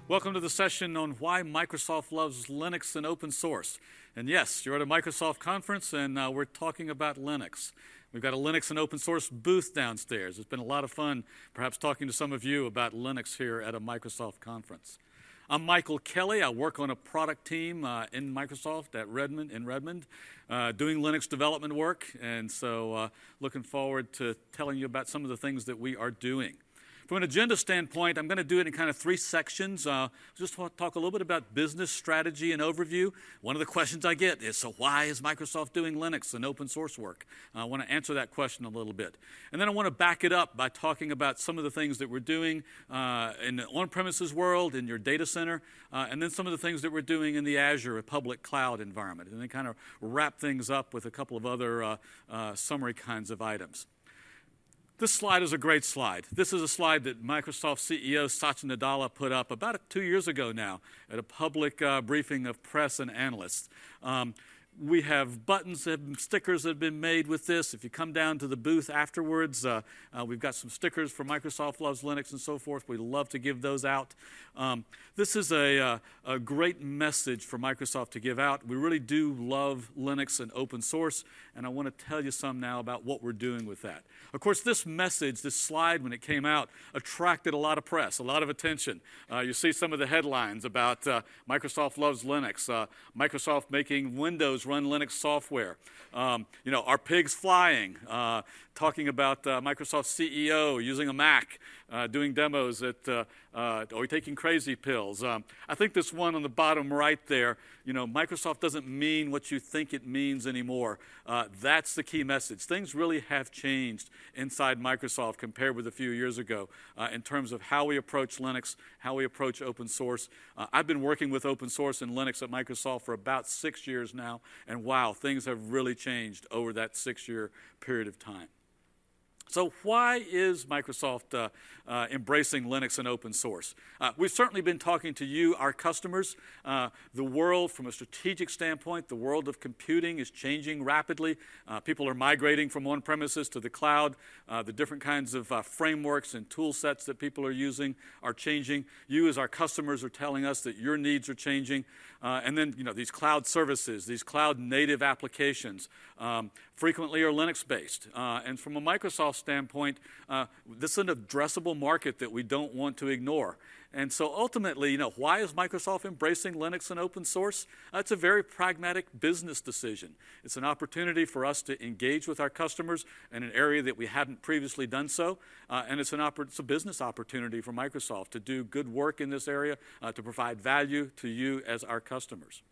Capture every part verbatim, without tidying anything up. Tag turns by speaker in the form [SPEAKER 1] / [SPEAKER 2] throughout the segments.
[SPEAKER 1] Welcome to the session on why Microsoft loves Linux and open source. And yes, you're at a Microsoft conference, and uh, we're talking about Linux. We've got a Linux and open source booth downstairs. It's been a lot of fun, perhaps talking to some of you about Linux here at a Microsoft conference. I'm Michael Kelly. I work on a product team uh, in Microsoft at Redmond, in Redmond, uh, doing Linux development work. And so uh, looking forward to telling you about some of the things that we are doing. From an agenda standpoint, I'm going to do it in kind of three sections. Uh, just want to talk a little bit about business strategy and overview. One of the questions I get is, so why is Microsoft doing Linux and open source work? Uh, I want to answer that question a little bit. And then I want to back it up by talking about some of the things that we're doing uh, in the on-premises world, in your data center, uh, and then some of the things that we're doing in the Azure public cloud environment. And then kind of wrap things up with a couple of other uh, uh, summary kinds of items. This slide is a great slide. This is a slide that Microsoft C E O Satya Nadella put up about two years ago now at a public uh, briefing of press and analysts. Um, we have buttons and stickers that have been made with this. If you come down to the booth afterwards, uh, uh, we've got some stickers for Microsoft Loves Linux and so forth. We love to give those out. Um, this is a, uh, a great message for Microsoft to give out. We really do love Linux and open source, and I want to tell you some now about what we're doing with that. Of course, this message, this slide, when it came out, attracted a lot of press, a lot of attention. Uh, you see some of the headlines about uh, Microsoft loves Linux, uh, Microsoft making Windows run Linux software, um, you know, our pigs flying, uh, talking about uh, Microsoft C E O using a Mac, uh, doing demos at, uh, uh, or taking crazy pills. Um, I think this one on the bottom right there, you know, Microsoft doesn't mean what you think it means anymore. Uh, that's the key message. Things really have changed inside Microsoft compared with a few years ago uh, in terms of how we approach Linux, how we approach open source. Uh, I've been working with open source and Linux at Microsoft for about six years now, and wow, things have really changed over that six-year period of time. So why is Microsoft uh, uh, embracing Linux and open source? Uh, we've certainly been talking to you, our customers. Uh, the world, from a strategic standpoint, the world of computing is changing rapidly. Uh, people are migrating from on-premises to the cloud. Uh, the different kinds of uh, frameworks and tool sets that people are using are changing. You, as our customers, are telling us that your needs are changing. Uh, and then, you know, these cloud services, these cloud-native applications, um, frequently are Linux-based. Uh, and from a Microsoft standpoint, uh, this is an addressable market that we don't want to ignore. And so ultimately, you know, why is Microsoft embracing Linux and open source? Uh, it's a very pragmatic business decision. It's an opportunity for us to engage with our customers in an area that we hadn't previously done so. Uh, and it's, an it's a business opportunity for Microsoft to do good work in this area, uh, to provide value to you as our customers.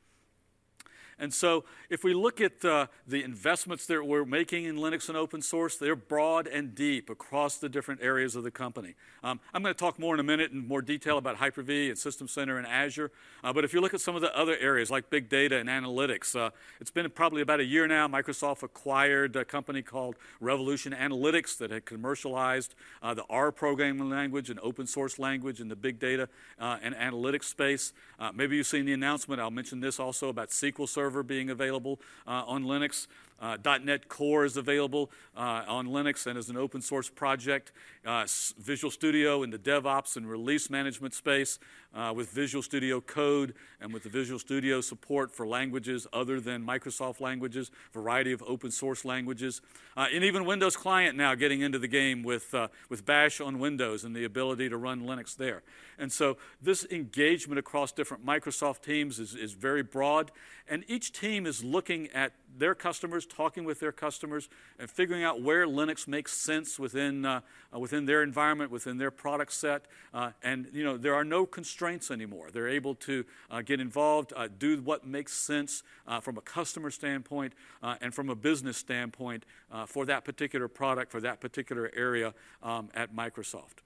[SPEAKER 1] And so if we look at uh, the investments that we're making in Linux and open source, they're broad and deep across the different areas of the company. Um, I'm going to talk more in a minute in more detail about Hyper-V and System Center and Azure. Uh, but if you look at some of the other areas like big data and analytics, uh, it's been probably about a year now. Microsoft acquired a company called Revolution Analytics that had commercialized uh, the R programming language and open source language in the big data uh, and analytics space. Uh, maybe you've seen the announcement. I'll mention this also about S Q L Server being available uh, on Linux. Uh, .NET Core is available uh, on Linux and as an open source project. Uh, Visual Studio in the DevOps and release management space uh, with Visual Studio Code and with the Visual Studio support for languages other than Microsoft languages, variety of open source languages. Uh, and even Windows Client now getting into the game with, uh, with Bash on Windows and the ability to run Linux there. And so this engagement across different Microsoft teams is, is very broad, and each team is looking at their customers, talking with their customers, and figuring out where Linux makes sense within, uh, uh, within their environment, within their product set. Uh, and, you know, there are no constraints anymore. They're able to uh, get involved, uh, do what makes sense uh, from a customer standpoint uh, and from a business standpoint uh, for that particular product, for that particular area um, at Microsoft.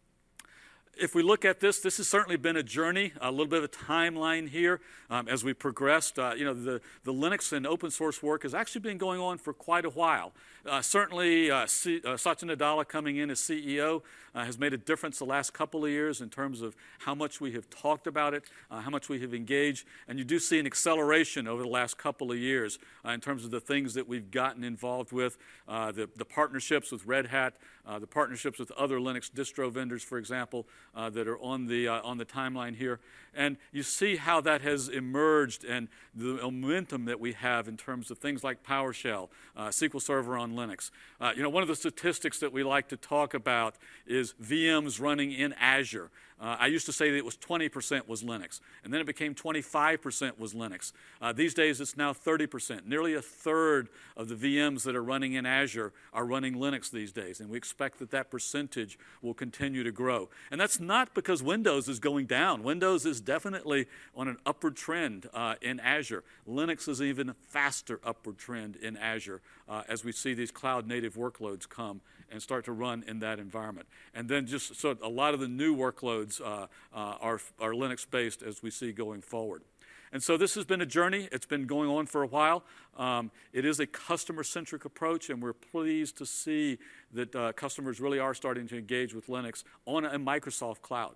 [SPEAKER 1] If we look at this, this has certainly been a journey, a little bit of a timeline here um, as we progressed. Uh, you know, the, the Linux and open source work has actually been going on for quite a while. Uh, certainly, uh, C, uh, Satya Nadella coming in as C E O uh, has made a difference the last couple of years in terms of how much we have talked about it, uh, how much we have engaged, and you do see an acceleration over the last couple of years uh, in terms of the things that we've gotten involved with, uh, the, the partnerships with Red Hat, uh, the partnerships with other Linux distro vendors, for example, uh, that are on the, uh, on the timeline here. And you see how that has emerged and the momentum that we have in terms of things like PowerShell, uh, S Q L Server on Linux. Uh, you know, one of the statistics that we like to talk about is V Ms running in Azure. Uh, I used to say that it was twenty percent was Linux, and then it became twenty-five percent was Linux. Uh, these days, it's now thirty percent. Nearly a third of the V Ms that are running in Azure are running Linux these days, and we expect that that percentage will continue to grow. And that's not because Windows is going down. Windows is definitely on an upward trend uh, in Azure. Linux is even a faster upward trend in Azure uh, as we see these cloud-native workloads come and start to run in that environment. And then just so a lot of the new workloads uh, uh, are, are Linux-based as we see going forward. And so this has been a journey. It's been going on for a while. Um, it is a customer-centric approach, and we're pleased to see that uh, customers really are starting to engage with Linux on a Microsoft cloud.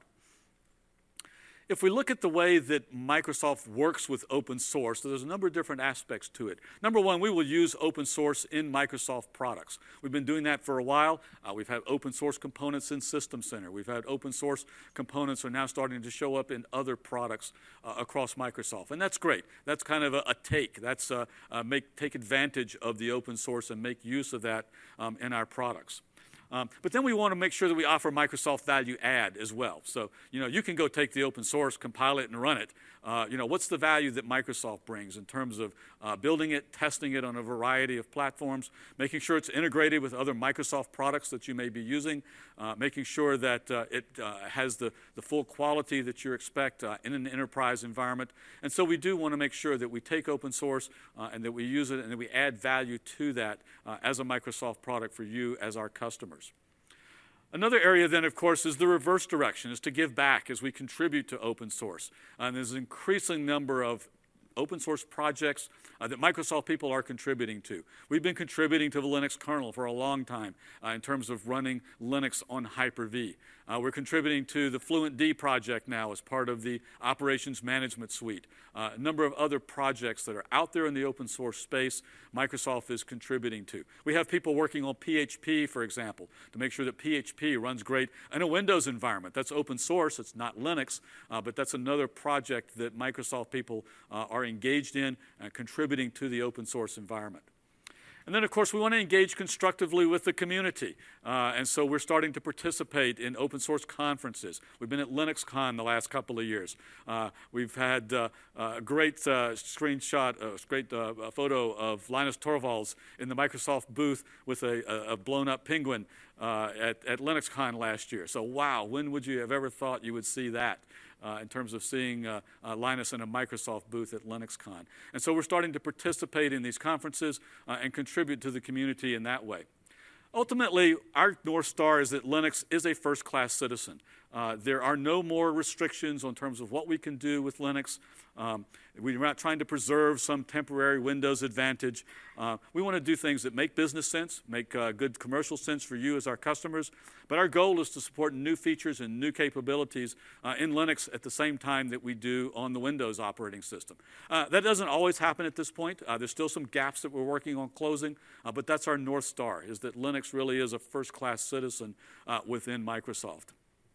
[SPEAKER 1] If we look at the way that Microsoft works with open source, there's a number of different aspects to it. Number one, we will use open source in Microsoft products. We've been doing that for a while. Uh, we've had open source components in System Center. We've had open source components are now starting to show up in other products uh, across Microsoft. And that's great. That's kind of a, a take. That's uh, uh, make, take advantage of the open source and make use of that um, in our products. Um, but then we want to make sure that we offer Microsoft value add as well. So, you know, you can go take the open source, compile it, and run it. Uh, you know, what's the value that Microsoft brings in terms of uh, building it, testing it on a variety of platforms, making sure it's integrated with other Microsoft products that you may be using, uh, making sure that uh, it uh, has the, the full quality that you expect uh, in an enterprise environment. And so we do want to make sure that we take open source uh, and that we use it and that we add value to that uh, as a Microsoft product for you as our customers. Another area then, of course, is the reverse direction, is to give back as we contribute to open source. And there's an increasing number of open source projects uh, that Microsoft people are contributing to. We've been contributing to the Linux kernel for a long time uh, in terms of running Linux on Hyper-V. Uh, we're contributing to the FluentD project now as part of the Operations Management Suite. Uh, a number of other projects that are out there in the open source space, Microsoft is contributing to. We have people working on P H P, for example, to make sure that P H P runs great in a Windows environment. That's open source, it's not Linux, uh, but that's another project that Microsoft people uh, are engaged in and contributing to the open source environment. And then, of course, we want to engage constructively with the community. Uh, and so we're starting to participate in open source conferences. We've been at LinuxCon the last couple of years. Uh, we've had uh, a great uh, screenshot, a great uh, a photo of Linus Torvalds in the Microsoft booth with a, a blown-up penguin uh, at, at LinuxCon last year. So, wow, when would you have ever thought you would see that? Uh, in terms of seeing uh, uh, Linus in a Microsoft booth at LinuxCon. And so we're starting to participate in these conferences uh, and contribute to the community in that way. Ultimately, our North Star is that Linux is a first-class citizen. Uh, there are no more restrictions in terms of what we can do with Linux. Um, we're not trying to preserve some temporary Windows advantage. Uh, we want to do things that make business sense, make uh, good commercial sense for you as our customers. But our goal is to support new features and new capabilities uh, in Linux at the same time that we do on the Windows operating system. Uh, that doesn't always happen at this point. Uh, there's still some gaps that we're working on closing, uh, but that's our North Star, is that Linux really is a first-class citizen uh, within Microsoft.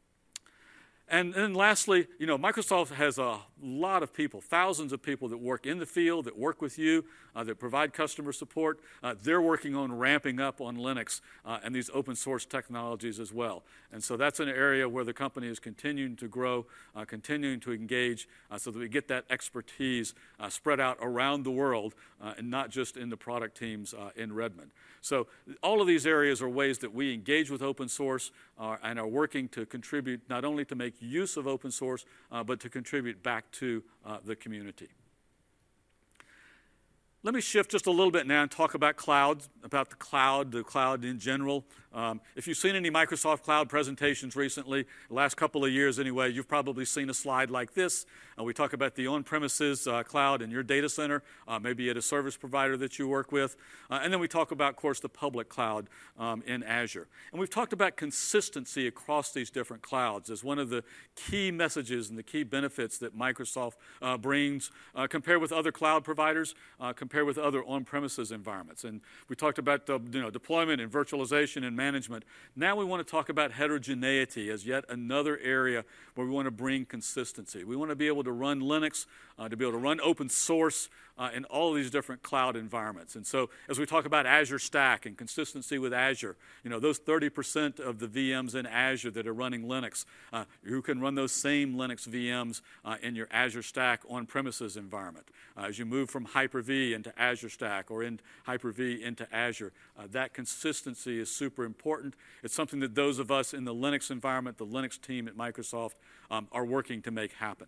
[SPEAKER 1] And then lastly, you know, Microsoft has a lot of people, thousands of people that work in the field, that work with you, uh, that provide customer support. Uh, they're working on ramping up on Linux uh, and these open source technologies as well. And so that's an area where the company is continuing to grow, uh, continuing to engage uh, so that we get that expertise uh, spread out around the world uh, and not just in the product teams uh, in Redmond. So all of these areas are ways that we engage with open source uh, and are working to contribute not only to make use of open source, uh, but to contribute back to uh, the community. Let me shift just a little bit now and talk about clouds, about the cloud, the cloud in general. Um, if you've seen any Microsoft Cloud presentations recently, the last couple of years anyway, you've probably seen a slide like this. Uh, we talk about the on-premises uh, cloud in your data center, uh, maybe at a service provider that you work with. Uh, and then we talk about, of course, the public cloud um, in Azure. And we've talked about consistency across these different clouds as one of the key messages and the key benefits that Microsoft uh, brings uh, compared with other cloud providers, uh, compared compared with other on-premises environments. And we talked about uh, you know, deployment and virtualization and management. Now we want to talk about heterogeneity as yet another area where we want to bring consistency. We want to be able to run Linux, uh, to be able to run open source uh, in all of these different cloud environments. And so as we talk about Azure Stack and consistency with Azure, you know, those thirty percent of the V Ms in Azure that are running Linux, uh, you can run those same Linux V Ms uh, in your Azure Stack on-premises environment. Uh, as you move from Hyper-V into Azure Stack or in Hyper-V into Azure, uh, that consistency is super important. It's something that those of us in the Linux environment, the Linux team at Microsoft, um, are working to make happen.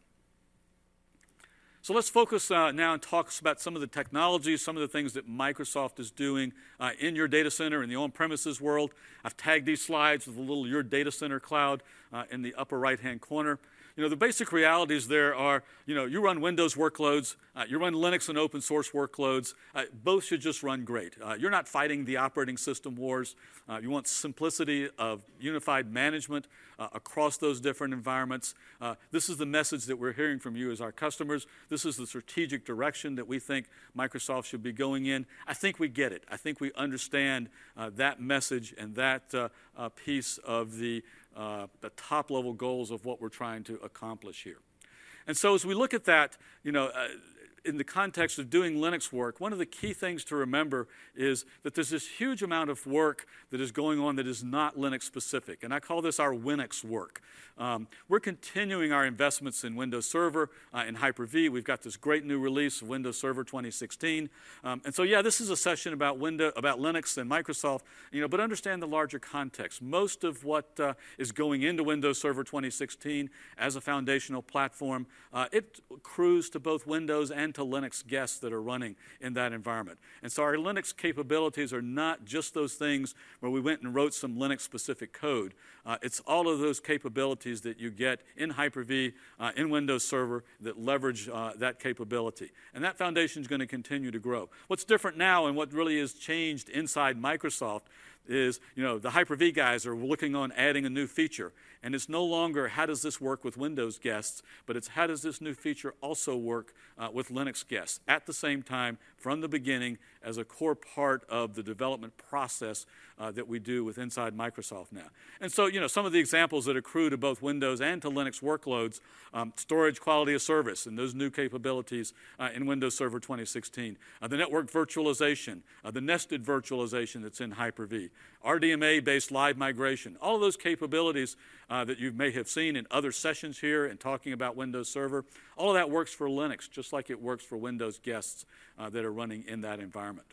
[SPEAKER 1] So let's focus uh, now and talk about some of the technologies, some of the things that Microsoft is doing uh, in your data center, in the on-premises world. I've tagged these slides with a little Your Data Center Cloud uh, in the upper right-hand corner. You know, the basic realities there are, you know, you run Windows workloads, uh, you run Linux and open source workloads. Uh, both should just run great. Uh, you're not fighting the operating system wars. Uh, you want simplicity of unified management uh, across those different environments. Uh, this is the message that we're hearing from you as our customers. This is the strategic direction that we think Microsoft should be going in. I think we get it. I think we understand uh, that message and that uh, uh, piece of the Uh, the top-level goals of what we're trying to accomplish here. And so as we look at that, you know, uh, in the context of doing Linux work, one of the key things to remember is that there's this huge amount of work that is going on that is not Linux-specific, and I call this our Winux work. Um, we're continuing our investments in Windows Server uh, and Hyper-V. We've got this great new release of Windows Server twenty sixteen. Um, and so, yeah, this is a session about Windows, about Linux and Microsoft, you know, but understand the larger context. Most of what uh, is going into Windows Server twenty sixteen as a foundational platform, uh, it accrues to both Windows and to Linux guests that are running in that environment. And so our Linux capabilities are not just those things where we went and wrote some Linux-specific code. Uh, it's all of those capabilities that you get in Hyper-V, uh, in Windows Server that leverage uh, that capability. And that foundation is going to continue to grow. What's different now and what really has changed inside Microsoft is, you know, the Hyper-V guys are looking on adding a new feature. And it's no longer how does this work with Windows guests, but it's how does this new feature also work uh, with Linux guests at the same time from the beginning as a core part of the development process uh, that we do with inside Microsoft now. And so, you know, some of the examples that accrue to both Windows and to Linux workloads, um, storage quality of service and those new capabilities uh, in Windows Server twenty sixteen, uh, the network virtualization, uh, the nested virtualization that's in Hyper-V, R D M A-based live migration, all of those capabilities uh, that you may have seen in other sessions here and talking about Windows Server, all of that works for Linux, just like it works for Windows guests uh, that are running in that environment.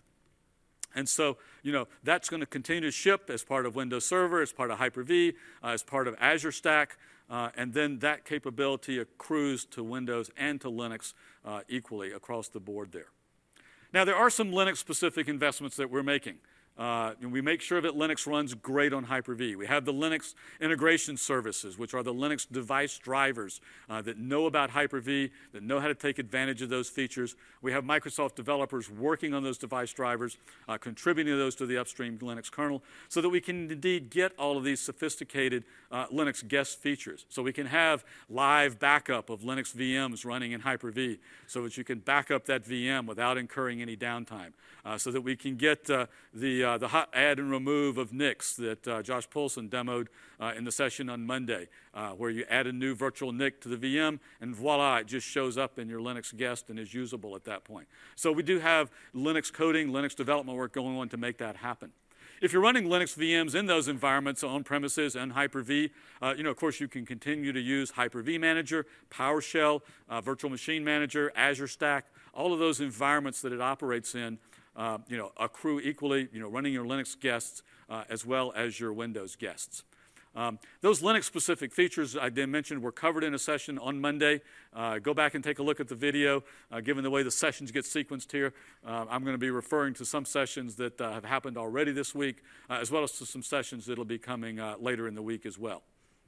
[SPEAKER 1] And so, you know, that's going to continue to ship as part of Windows Server, as part of Hyper-V, uh, as part of Azure Stack, uh, and then that capability accrues to Windows and to Linux uh, equally across the board there. Now, there are some Linux-specific investments that we're making. Uh, and we make sure that Linux runs great on Hyper-V. We have the Linux integration services, which are the Linux device drivers uh, that know about Hyper-V, that know how to take advantage of those features. We have Microsoft developers working on those device drivers, uh, contributing those to the upstream Linux kernel, so that we can indeed get all of these sophisticated uh, Linux guest features. So we can have live backup of Linux V Ms running in Hyper-V, so that you can back up that V M without incurring any downtime, uh, so that we can get uh, the Uh, the hot add and remove of N I Cs that uh, Josh Poulsen demoed uh, in the session on Monday, uh, where you add a new virtual N I C to the V M, and voila, it just shows up in your Linux guest and is usable at that point. So we do have Linux coding, Linux development work going on to make that happen. If you're running Linux V Ms in those environments on premises and Hyper-V, uh, you know, of course, you can continue to use Hyper-V Manager, PowerShell, uh, Virtual Machine Manager, Azure Stack, all of those environments that it operates in. Uh, you know, accrue equally, you know, running your Linux guests uh, as well as your Windows guests. Um, those Linux-specific features I did mention were covered in a session on Monday. Uh, go back and take a look at the video. Uh, given the way the sessions get sequenced here, uh, I'm going to be referring to some sessions that uh, have happened already this week, uh, as well as to some sessions that will be coming uh, later in the week as well.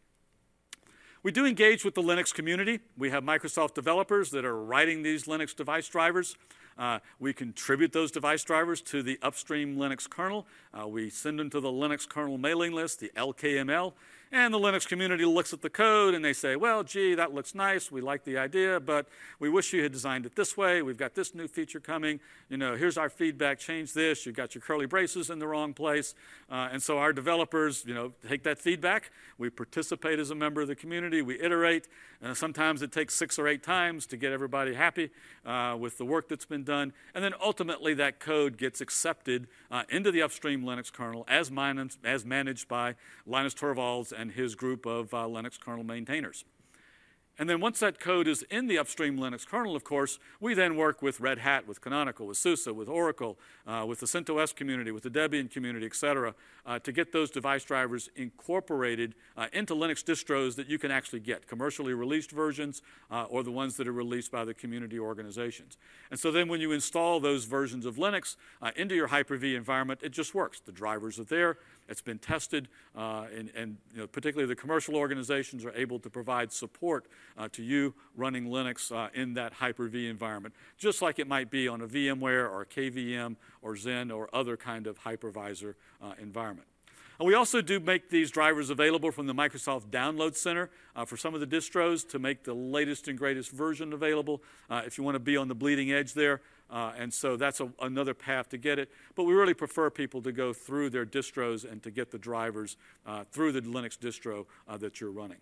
[SPEAKER 1] We do engage with the Linux community. We have Microsoft developers that are writing these Linux device drivers. Uh, we contribute those device drivers to the upstream Linux kernel. Uh, we send them to the Linux kernel mailing list, the L K M L, and the Linux community looks at the code and they say, well, gee, that looks nice. We like the idea, but we wish you had designed it this way. We've got this new feature coming. You know, here's our feedback. Change this. You've got your curly braces in the wrong place. Uh, and so our developers, you know, take that feedback. We participate as a member of the community. We iterate. Uh, sometimes it takes six or eight times to get everybody happy uh, with the work that's been done. And then ultimately that code gets accepted uh, into the upstream Linux kernel as, managed, as managed by Linus Torvalds and his group of uh, Linux kernel maintainers. And then once that code is in the upstream Linux kernel, of course, we then work with Red Hat, with Canonical, with SUSE, with Oracle, uh, with the CentOS community, with the Debian community, et cetera, uh, to get those device drivers incorporated uh, into Linux distros that you can actually get, commercially released versions uh, or the ones that are released by the community organizations. And so then when you install those versions of Linux uh, into your Hyper-V environment, it just works. The drivers are there. It's been tested, uh, and, and you know, particularly the commercial organizations are able to provide support uh, to you running Linux uh, in that Hyper-V environment, just like it might be on a VMware or a K V M or Xen or other kind of hypervisor uh, environment. And we also do make these drivers available from the Microsoft Download Center uh, for some of the distros to make the latest and greatest version available uh, if you want to be on the bleeding edge there. Uh, and so that's a, another path to get it. But we really prefer people to go through their distros and to get the drivers uh, through the Linux distro uh, that you're running.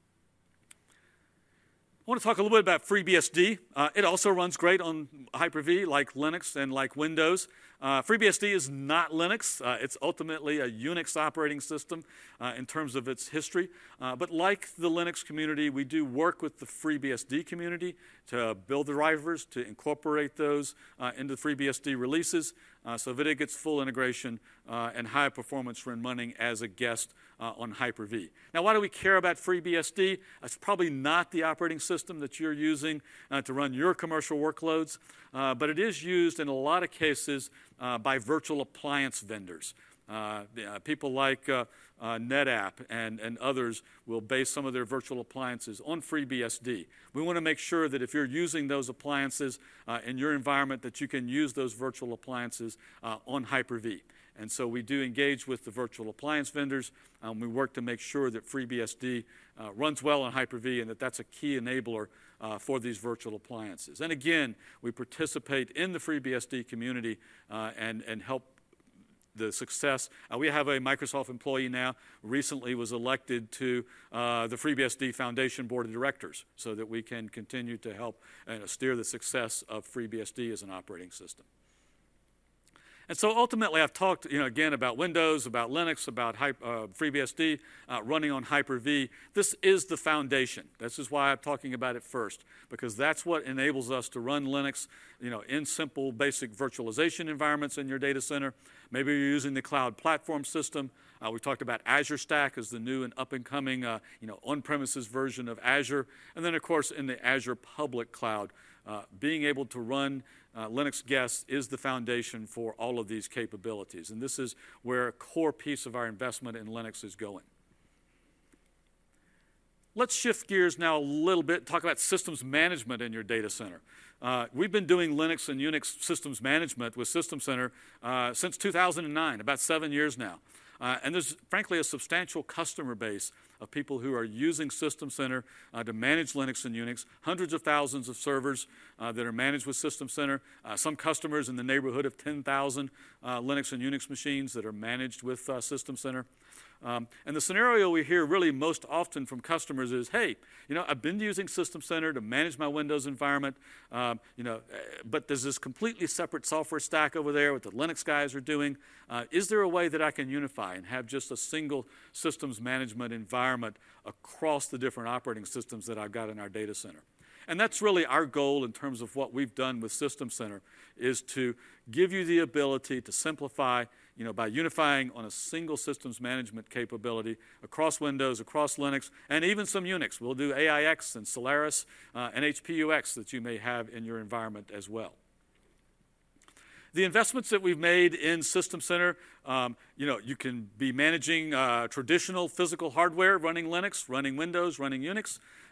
[SPEAKER 1] I want to talk a little bit about FreeBSD. Uh, it also runs great on Hyper-V, like Linux and like Windows. Uh, FreeBSD is not Linux. Uh, it's ultimately a Unix operating system uh, in terms of its history. Uh, but like the Linux community, we do work with the FreeBSD community to build the drivers, to incorporate those uh, into FreeBSD releases. Uh, so that it gets full integration uh, and high performance when running as a guest uh, on Hyper-V. Now, why do we care about FreeBSD? It's probably not the operating system that you're using uh, to run your commercial workloads, uh, but it is used in a lot of cases uh, by virtual appliance vendors. Uh, uh, people like uh, uh, NetApp and, and others will base some of their virtual appliances on FreeBSD. We want to make sure that if you're using those appliances uh, in your environment, that you can use those virtual appliances uh, on Hyper-V. And so we do engage with the virtual appliance vendors. Um, we work to make sure that FreeBSD uh, runs well on Hyper-V and that that's a key enabler uh, for these virtual appliances. And again, we participate in the FreeBSD community uh, and, and help the success. Uh, we have a Microsoft employee now, recently was elected to uh, the FreeBSD Foundation Board of Directors so that we can continue to help uh, steer the success of FreeBSD as an operating system. And so ultimately, I've talked, you know, again about Windows, about Linux, about uh, FreeBSD uh, running on Hyper-V. This is the foundation. This is why I'm talking about it first, because that's what enables us to run Linux, you know, in simple, basic virtualization environments in your data center. Maybe you're using the cloud platform system. Uh, we talked about Azure Stack as the new and up-and-coming, uh, you know, on-premises version of Azure. And then, of course, in the Azure public cloud, uh, being able to run Uh, Linux guests is the foundation for all of these capabilities. And this is where a core piece of our investment in Linux is going. Let's shift gears now a little bit, talk about systems management in your data center. Uh, we've been doing Linux and Unix systems management with System Center uh, since two thousand nine, about seven years now. Uh, and there's, frankly, a substantial customer base of people who are using System Center uh, to manage Linux and Unix, hundreds of thousands of servers uh, that are managed with System Center, uh, some customers in the neighborhood of ten thousand uh, Linux and Unix machines that are managed with uh, System Center. Um, and the scenario we hear really most often from customers is, hey, you know, I've been using System Center to manage my Windows environment, um, you know, but there's this completely separate software stack over there what the Linux guys are doing. Uh, is there a way that I can unify and have just a single systems management environment across the different operating systems that I've got in our data center? And that's really our goal in terms of what we've done with System Center, is to give you the ability to simplify, you know, by unifying on a single systems management capability across Windows, across Linux, and even some Unix. We'll do A I X and Solaris uh, and H P U X that you may have in your environment as well. The investments that we've made in System Center, um, you know, you can be managing uh, traditional physical hardware, running Linux, running Windows, running Unix.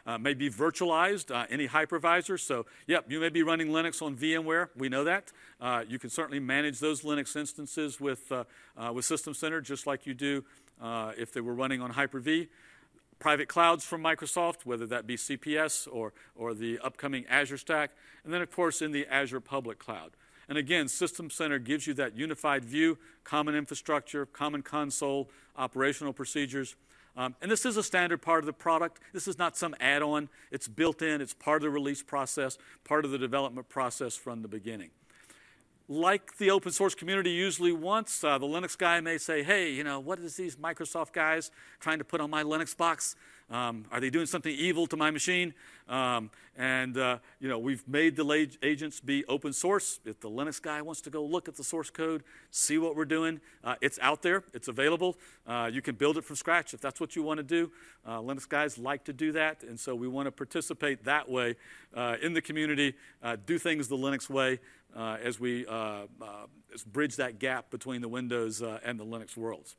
[SPEAKER 1] uh, may be virtualized, uh, any hypervisor. So, yep, you may be running Linux on VMware. We know that. Uh, you can certainly manage those Linux instances with, uh, uh, with System Center, just like you do uh, if they were running on Hyper-V. Private clouds from Microsoft, whether that be C P S or, or the upcoming Azure Stack, and then, of course, in the Azure Public Cloud. And again, System Center gives you that unified view, common infrastructure, common console, operational procedures. Um, and this is a standard part of the product. This is not some add-on. It's built in. It's part of the release process, part of the development process from the beginning. Like the open source community usually wants, uh, the Linux guy may say, hey, you know, what is these Microsoft guys trying to put on my Linux box? Um, are they doing something evil to my machine? Um, and, uh, you know, we've made the agents be open source. If the Linux guy wants to go look at the source code, see what we're doing, uh, it's out there. It's available. Uh, you can build it from scratch if that's what you want to do. Uh, Linux guys like to do that, and so we want to participate that way uh, in the community, uh, do things the Linux way uh, as we uh, uh, as bridge that gap between the Windows uh, and the Linux worlds.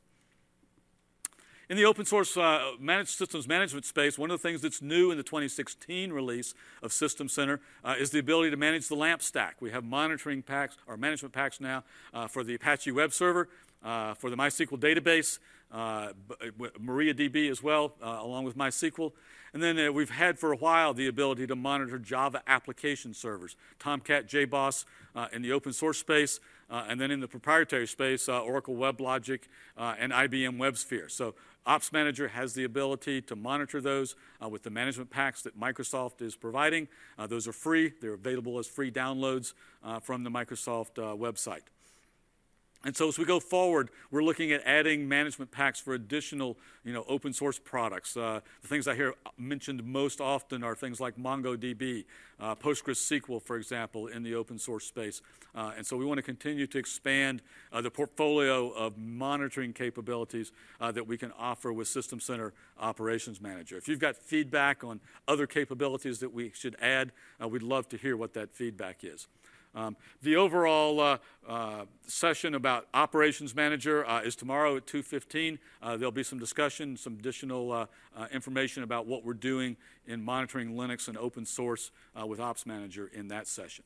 [SPEAKER 1] In the open source uh, managed systems management space, one of the things that's new in the twenty sixteen release of System Center uh, is the ability to manage the LAMP stack. We have monitoring packs, or management packs now uh, for the Apache web server, uh, for the MySQL database, uh, MariaDB as well, uh, along with MySQL. And then uh, we've had for a while the ability to monitor Java application servers, Tomcat J BOSS uh, in the open source space, uh, and then in the proprietary space, uh, Oracle WebLogic uh, and I B M WebSphere. So Ops Manager has the ability to monitor those uh, with the management packs that Microsoft is providing. Uh, those are free. They're available as free downloads uh, from the Microsoft uh, website. And so as we go forward, we're looking at adding management packs for additional, you know, open source products. Uh, the things I hear mentioned most often are things like MongoDB, uh, PostgreSQL, for example, in the open source space. Uh, and so we want to continue to expand uh, the portfolio of monitoring capabilities uh, that we can offer with System Center Operations Manager. If you've got feedback on other capabilities that we should add, uh, we'd love to hear what that feedback is. Um, the overall uh, uh, session about Operations Manager uh, is tomorrow at two fifteen. Uh, there'll be some discussion, some additional uh, uh, information about what we're doing in monitoring Linux and open source uh, with Ops Manager in that session.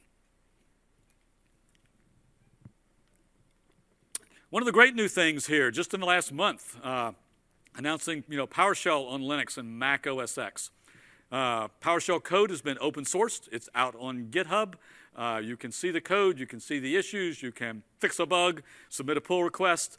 [SPEAKER 1] One of the great new things here, just in the last month, uh, announcing you know PowerShell on Linux and Mac O S X. Uh, PowerShell code has been open sourced. It's out on GitHub. Uh, you can see the code, you can see the issues, you can fix a bug, submit a pull request.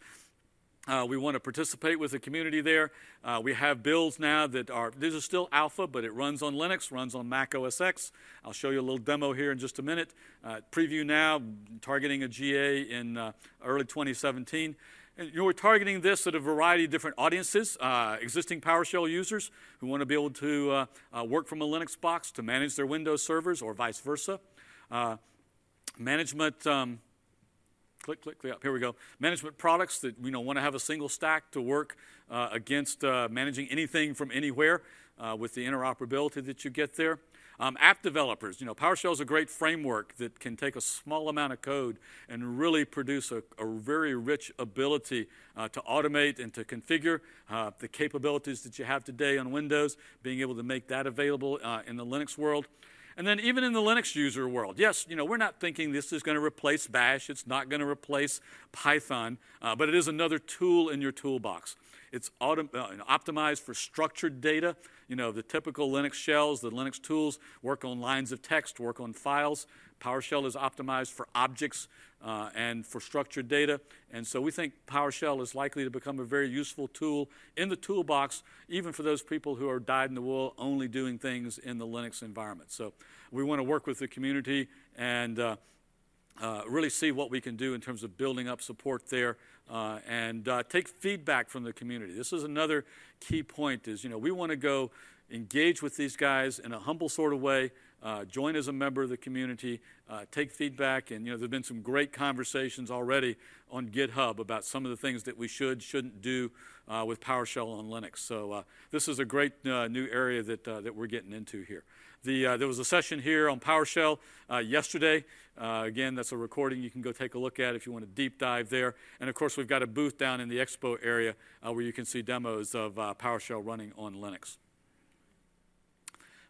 [SPEAKER 1] Uh, we want to participate with the community there. Uh, we have builds now that are, these are still alpha, but it runs on Linux, runs on Mac O S X. I'll show you a little demo here in just a minute. Uh, preview now, targeting a G A in uh, early twenty seventeen. And, you know, we're targeting this at a variety of different audiences, uh, existing PowerShell users who want to be able to uh, uh, work from a Linux box to manage their Windows servers or vice versa. Uh, management, um, click, click, click up, here we go. Management products that, you know, want to have a single stack to work uh, against uh, managing anything from anywhere uh, with the interoperability that you get there. Um, app developers, you know, PowerShell is a great framework that can take a small amount of code and really produce a, a very rich ability uh, to automate and to configure uh, the capabilities that you have today on Windows, being able to make that available uh, in the Linux world. And then even in the Linux user world, yes, you know, we're not thinking this is going to replace Bash. It's not going to replace Python, uh, but it is another tool in your toolbox. It's autom uh, optimized for structured data. You know, the typical Linux shells, the Linux tools work on lines of text, work on files. PowerShell is optimized for objects uh, and for structured data. And so we think PowerShell is likely to become a very useful tool in the toolbox, even for those people who are dyed-in-the-wool only doing things in the Linux environment. So we want to work with the community and uh, uh, really see what we can do in terms of building up support there uh, and uh, take feedback from the community. This is another key point is, you know, we want to go engage with these guys in a humble sort of way, uh, join as a member of the community, uh, take feedback, and you know, there have been some great conversations already on GitHub about some of the things that we should, shouldn't do uh, with PowerShell on Linux. So uh, this is a great uh, new area that, uh, that we're getting into here. The, uh, there was a session here on PowerShell uh, yesterday. Uh, again, that's a recording you can go take a look at if you want to deep dive there. And of course, we've got a booth down in the expo area uh, where you can see demos of uh, PowerShell running on Linux.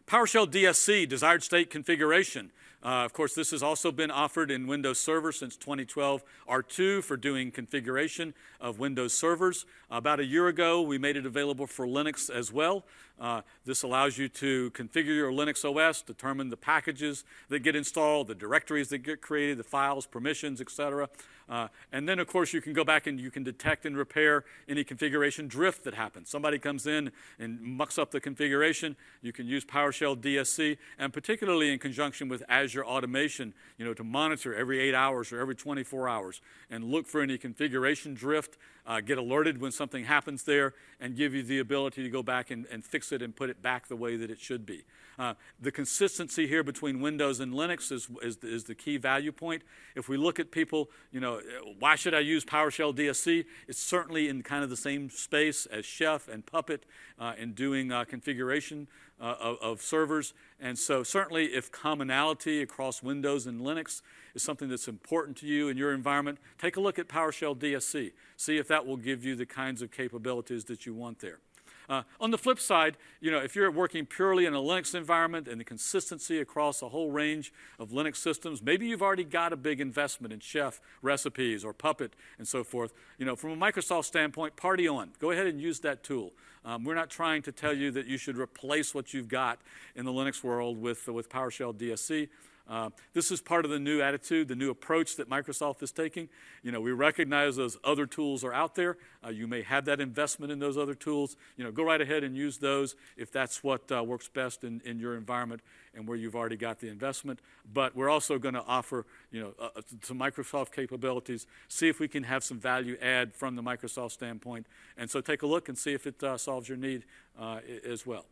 [SPEAKER 1] PowerShell D S C, desired state configuration. Uh, of course, this has also been offered in Windows Server since twenty twelve R two for doing configuration of Windows servers. About a year ago, we made it available for Linux as well. Uh, this allows you to configure your Linux O S, determine the packages that get installed, the directories that get created, the files, permissions, et cetera. Uh, and then, of course, you can go back and you can detect and repair any configuration drift that happens. Somebody comes in and mucks up the configuration. You can use PowerShell D S C, and particularly in conjunction with Azure Automation, you know, to monitor every eight hours or every twenty-four hours and look for any configuration drift, uh, get alerted when something happens there, and give you the ability to go back and, and fix it and put it back the way that it should be. Uh, the consistency here between Windows and Linux is, is, is the key value point. If we look at people, you know, why should I use PowerShell D S C? It's certainly in kind of the same space as Chef and Puppet uh, in doing uh, configuration uh, of, of servers. And so certainly if commonality across Windows and Linux is something that's important to you in your environment, take a look at PowerShell D S C. See if that will give you the kinds of capabilities that you want there. Uh, on the flip side, you know, if you're working purely in a Linux environment and the consistency across a whole range of Linux systems, maybe you've already got a big investment in Chef recipes or Puppet and so forth. You know, from a Microsoft standpoint, party on. Go ahead and use that tool. Um, we're not trying to tell you that you should replace what you've got in the Linux world with, uh, with PowerShell D S C. Uh, this is part of the new attitude, the new approach that Microsoft is taking. You know, we recognize those other tools are out there. Uh, you may have that investment in those other tools. You know, go right ahead and use those if that's what uh, works best in, in your environment and where you've already got the investment. But we're also going to offer, you know, uh, some Microsoft capabilities, see if we can have some value add from the Microsoft standpoint. And so take a look and see if it uh, solves your need uh, as well.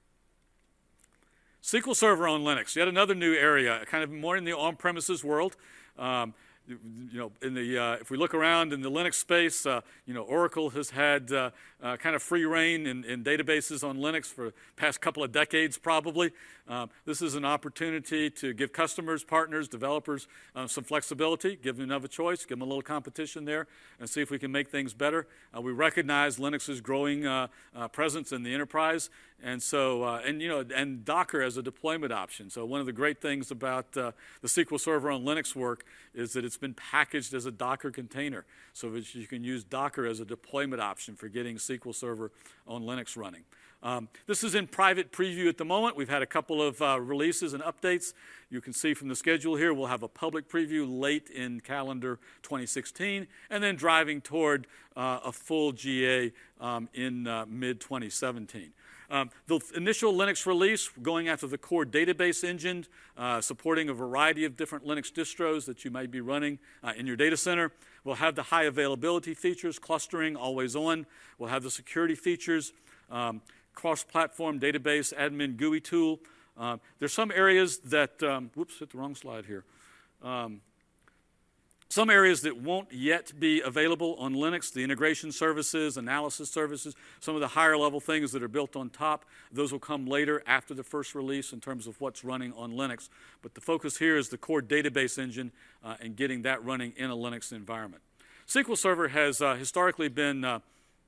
[SPEAKER 1] S Q L Server on Linux, yet another new area, kind of more in the on-premises world. Um, you know, in the, uh, if we look around in the Linux space, uh, you know, Oracle has had uh, uh, kind of free reign in, in databases on Linux for the past couple of decades, probably. Um, this is an opportunity to give customers, partners, developers uh, some flexibility, give them another choice, give them a little competition there, and see if we can make things better. Uh, we recognize Linux's growing uh, uh, presence in the enterprise, and so, uh, and you know, and Docker as a deployment option. So one of the great things about uh, the S Q L Server on Linux work is that it's been packaged as a Docker container, so that you can use Docker as a deployment option for getting S Q L Server on Linux running. Um, this is in private preview at the moment. We've had a couple of uh, releases and updates. You can see from the schedule here, we'll have a public preview late in calendar twenty sixteen, and then driving toward uh, a full G A um, in uh, mid twenty seventeen. Um, the initial Linux release, going after the core database engine, uh, supporting a variety of different Linux distros that you might be running uh, in your data center. We'll have the high availability features, clustering, always on. We'll have the security features, um, cross-platform database admin G U I tool. Uh, there's some areas that, um, whoops, hit the wrong slide here. Um, Some areas that won't yet be available on Linux, the integration services, analysis services, some of the higher level things that are built on top, those will come later after the first release in terms of what's running on Linux. But the focus here is the core database engine uh, and getting that running in a Linux environment. S Q L Server has uh, historically been, uh,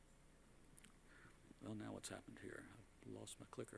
[SPEAKER 1] well, now what's happened here? I lost my clicker.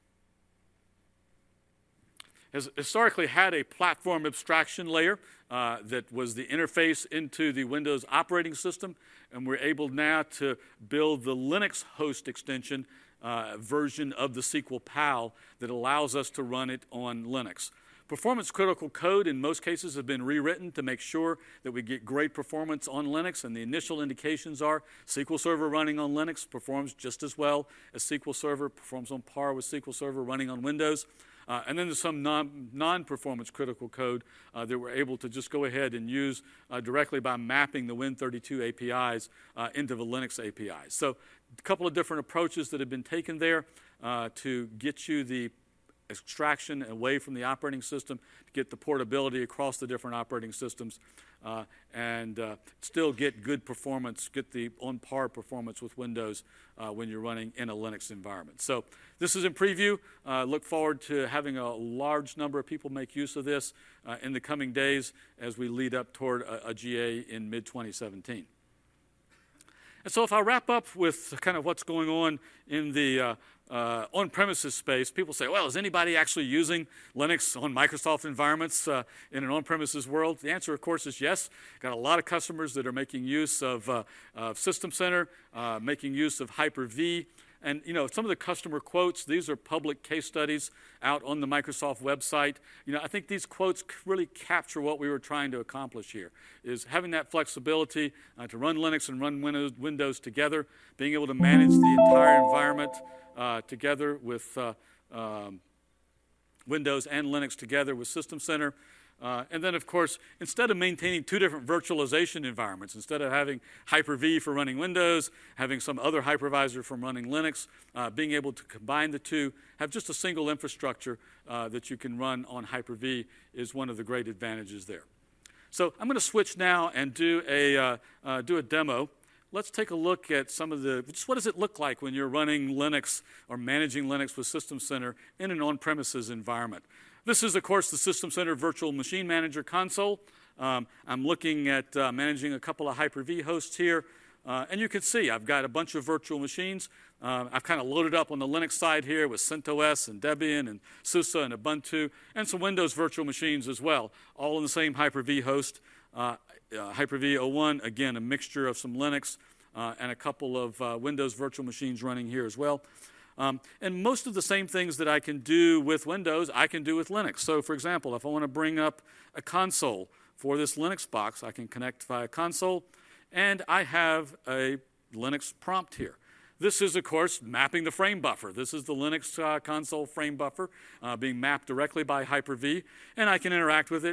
[SPEAKER 1] Has historically had a platform abstraction layer uh, that was the interface into the Windows operating system, and we're able now to build the Linux host extension uh, version of the S Q L P A L that allows us to run it on Linux. Performance critical code in most cases have been rewritten to make sure that we get great performance on Linux, and the initial indications are S Q L Server running on Linux performs just as well as S Q L Server, performs on par with S Q L Server running on Windows. Uh, and then there's some non, non-performance critical code uh, that we're able to just go ahead and use uh, directly by mapping the Win thirty-two A P Is uh, into the Linux A P Is. So a couple of different approaches that have been taken there uh, to get you the extraction away from the operating system, to get the portability across the different operating systems, uh, and uh, still get good performance, get the on-par performance with Windows uh, when you're running in a Linux environment. So this is in preview. Uh, look forward to having a large number of people make use of this uh, in the coming days as we lead up toward a, a G A in mid twenty seventeen. And so if I wrap up with kind of what's going on in the uh, uh, on-premises space, people say, well, is anybody actually using Linux on Microsoft environments uh, in an on-premises world? The answer, of course, is yes. Got a lot of customers that are making use of, uh, of System Center, uh, making use of Hyper-V. And, you know, some of the customer quotes, these are public case studies out on the Microsoft website. You know, I think these quotes really capture what we were trying to accomplish here, is having that flexibility uh, to run Linux and run Windows, Windows together, being able to manage the entire environment uh, together with uh, um, Windows and Linux together with System Center. Uh, and then, of course, instead of maintaining two different virtualization environments, instead of having Hyper-V for running Windows, having some other hypervisor for running Linux, uh, being able to combine the two, have just a single infrastructure uh, that you can run on Hyper-V is one of the great advantages there. So I'm going to switch now and do a, uh, uh, do a demo. Let's take a look at some of the, just what does it look like when you're running Linux or managing Linux with System Center in an on-premises environment. This is, of course, the System Center Virtual Machine Manager console. Um, I'm looking at uh, managing a couple of Hyper-V hosts here. Uh, and you can see I've got a bunch of virtual machines. Uh, I've kind of loaded up on the Linux side here with CentOS and Debian and SUSE and Ubuntu, and some Windows virtual machines as well, all in the same Hyper-V host. Uh, uh, Hyper-V oh one, again, a mixture of some Linux uh, and a couple of uh, Windows virtual machines running here as well. Um, and most of the same things that I can do with Windows, I can do with Linux. So, for example, if I want to bring up a console for this Linux box, I can connect via console, and I have a Linux prompt here. This is, of course, mapping the frame buffer. This is the Linux uh, console frame buffer uh, being mapped directly by Hyper-V, and I can interact with it,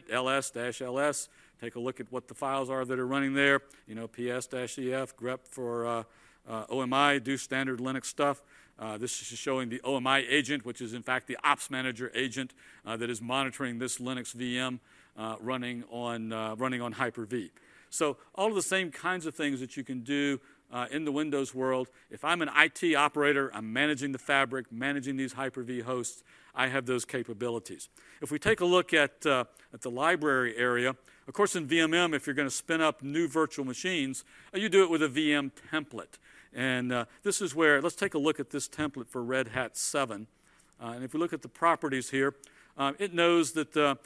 [SPEAKER 1] ls-ls, take a look at what the files are that are running there, you know, ps-ef, grep for uh, uh, O M I, do standard Linux stuff. Uh, this is showing the O M I agent, which is in fact the Ops Manager agent uh, that is monitoring this Linux V M uh, running on uh, running on Hyper-V. So all of the same kinds of things that you can do uh, in the Windows world. If I'm an I T operator, I'm managing the fabric, managing these Hyper-V hosts, I have those capabilities. If we take a look at, uh, at the library area, of course in V M M, if you're going to spin up new virtual machines, uh, you do it with a V M template. And uh, this is where, let's take a look at this template for Red Hat seven. Uh, and if we look at the properties here, uh, it knows that uh,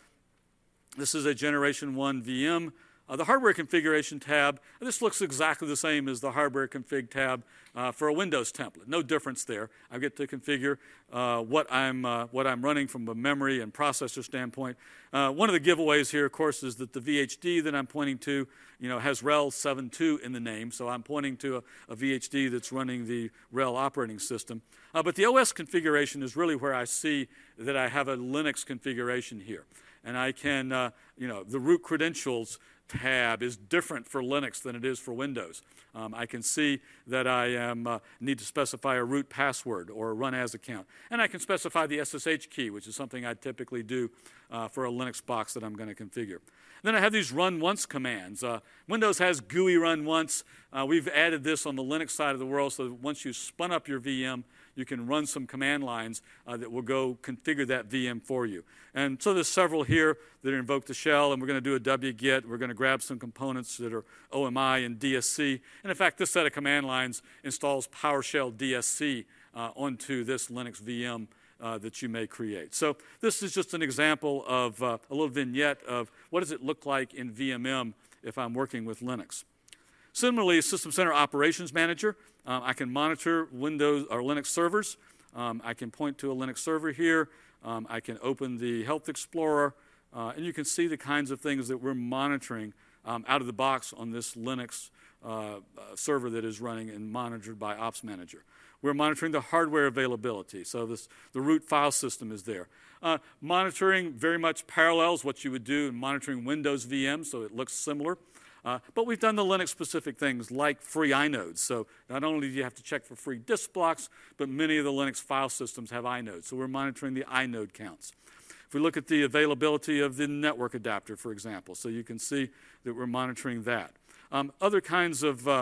[SPEAKER 1] this is a Generation one V M. Uh, the Hardware Configuration tab, this looks exactly the same as the Hardware Config tab uh, for a Windows template. No difference there. I get to configure uh, what, I'm, uh, what I'm running from a memory and processor standpoint. Uh, one of the giveaways here, of course, is that the V H D that I'm pointing to you know, has RHEL seven point two in the name, so I'm pointing to a, a V H D that's running the RHEL operating system. Uh, but the O S configuration is really where I see that I have a Linux configuration here. And I can, uh, you know, the root credentials tab is different for Linux than it is for Windows. Um, I can see that I am, uh, need to specify a root password or a run as account. And I can specify the S S H key, which is something I typically do uh, for a Linux box that I'm going to configure. Then I have these run once commands. Uh, Windows has G U I run once. Uh, we've added this on the Linux side of the world so that once you spun up your V M, you can run some command lines uh, that will go configure that V M for you. And so there's several here that invoke the shell, and we're going to do a wget. We're going to grab some components that are O M I and D S C. And in fact, this set of command lines installs PowerShell D S C uh, onto this Linux V M uh, that you may create. So this is just an example of uh, a little vignette of what does it look like in V M M if I'm working with Linux. Similarly, System Center Operations Manager, uh, I can monitor Windows or Linux servers. Um, I can point to a Linux server here. Um, I can open the Health Explorer, uh, and you can see the kinds of things that we're monitoring um, out of the box on this Linux uh, uh, server that is running and monitored by Ops Manager. We're monitoring the hardware availability, so this, the root file system is there. Uh, monitoring very much parallels what you would do in monitoring Windows V M, so it looks similar. Uh, but we've done the Linux-specific things like free inodes. So not only do you have to check for free disk blocks, but many of the Linux file systems have inodes. So we're monitoring the inode counts. If we look at the availability of the network adapter, for example, so you can see that we're monitoring that. Um, other kinds of uh,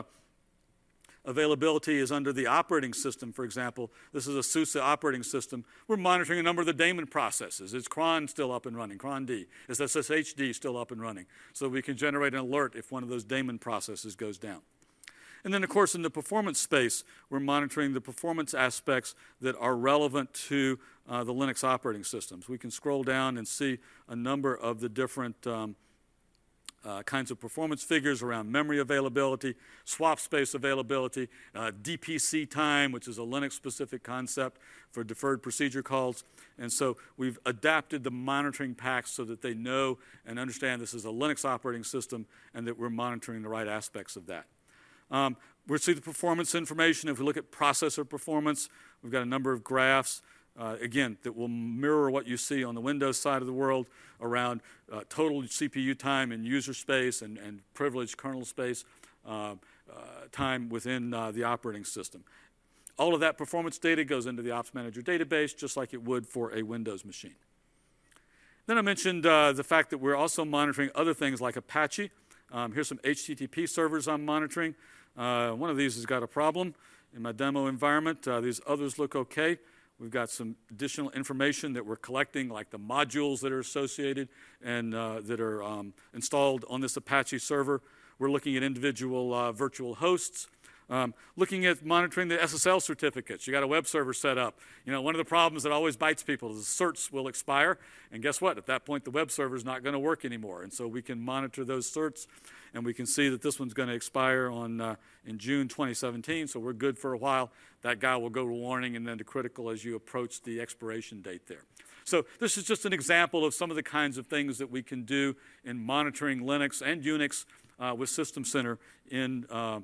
[SPEAKER 1] availability is under the operating system, for example. This is a SUSE operating system. We're monitoring a number of the daemon processes. Is cron still up and running, cron D? Is S S H D still up and running? So we can generate an alert if one of those daemon processes goes down. And then, of course, in the performance space, we're monitoring the performance aspects that are relevant to uh, the Linux operating systems. We can scroll down and see a number of the different um, uh, kinds of performance figures around memory availability, swap space availability, uh, D P C time, which is a Linux-specific concept for deferred procedure calls. And so we've adapted the monitoring packs so that they know and understand this is a Linux operating system and that we're monitoring the right aspects of that. Um, we'll see the performance information. If we look at processor performance, we've got a number of graphs, uh, again, that will mirror what you see on the Windows side of the world around uh, total C P U time and user space and, and privileged kernel space uh, uh, time within uh, the operating system. All of that performance data goes into the Ops Manager database just like it would for a Windows machine. Then I mentioned uh, the fact that we're also monitoring other things like Apache. Um, here's some H T T P servers I'm monitoring. Uh, one of these has got a problem in my demo environment. Uh, these others look okay. We've got some additional information that we're collecting, like the modules that are associated and uh, that are um, installed on this Apache server. We're looking at individual uh, virtual hosts. Um, looking at monitoring the S S L certificates. You got a web server set up. You know, one of the problems that always bites people is the certs will expire, and guess what? At that point, the web server is not going to work anymore, and so we can monitor those certs, and we can see that this one's going to expire on uh, in June twenty seventeen, so we're good for a while. That guy will go to warning and then to critical as you approach the expiration date there. So this is just an example of some of the kinds of things that we can do in monitoring Linux and Unix uh, with System Center in uh,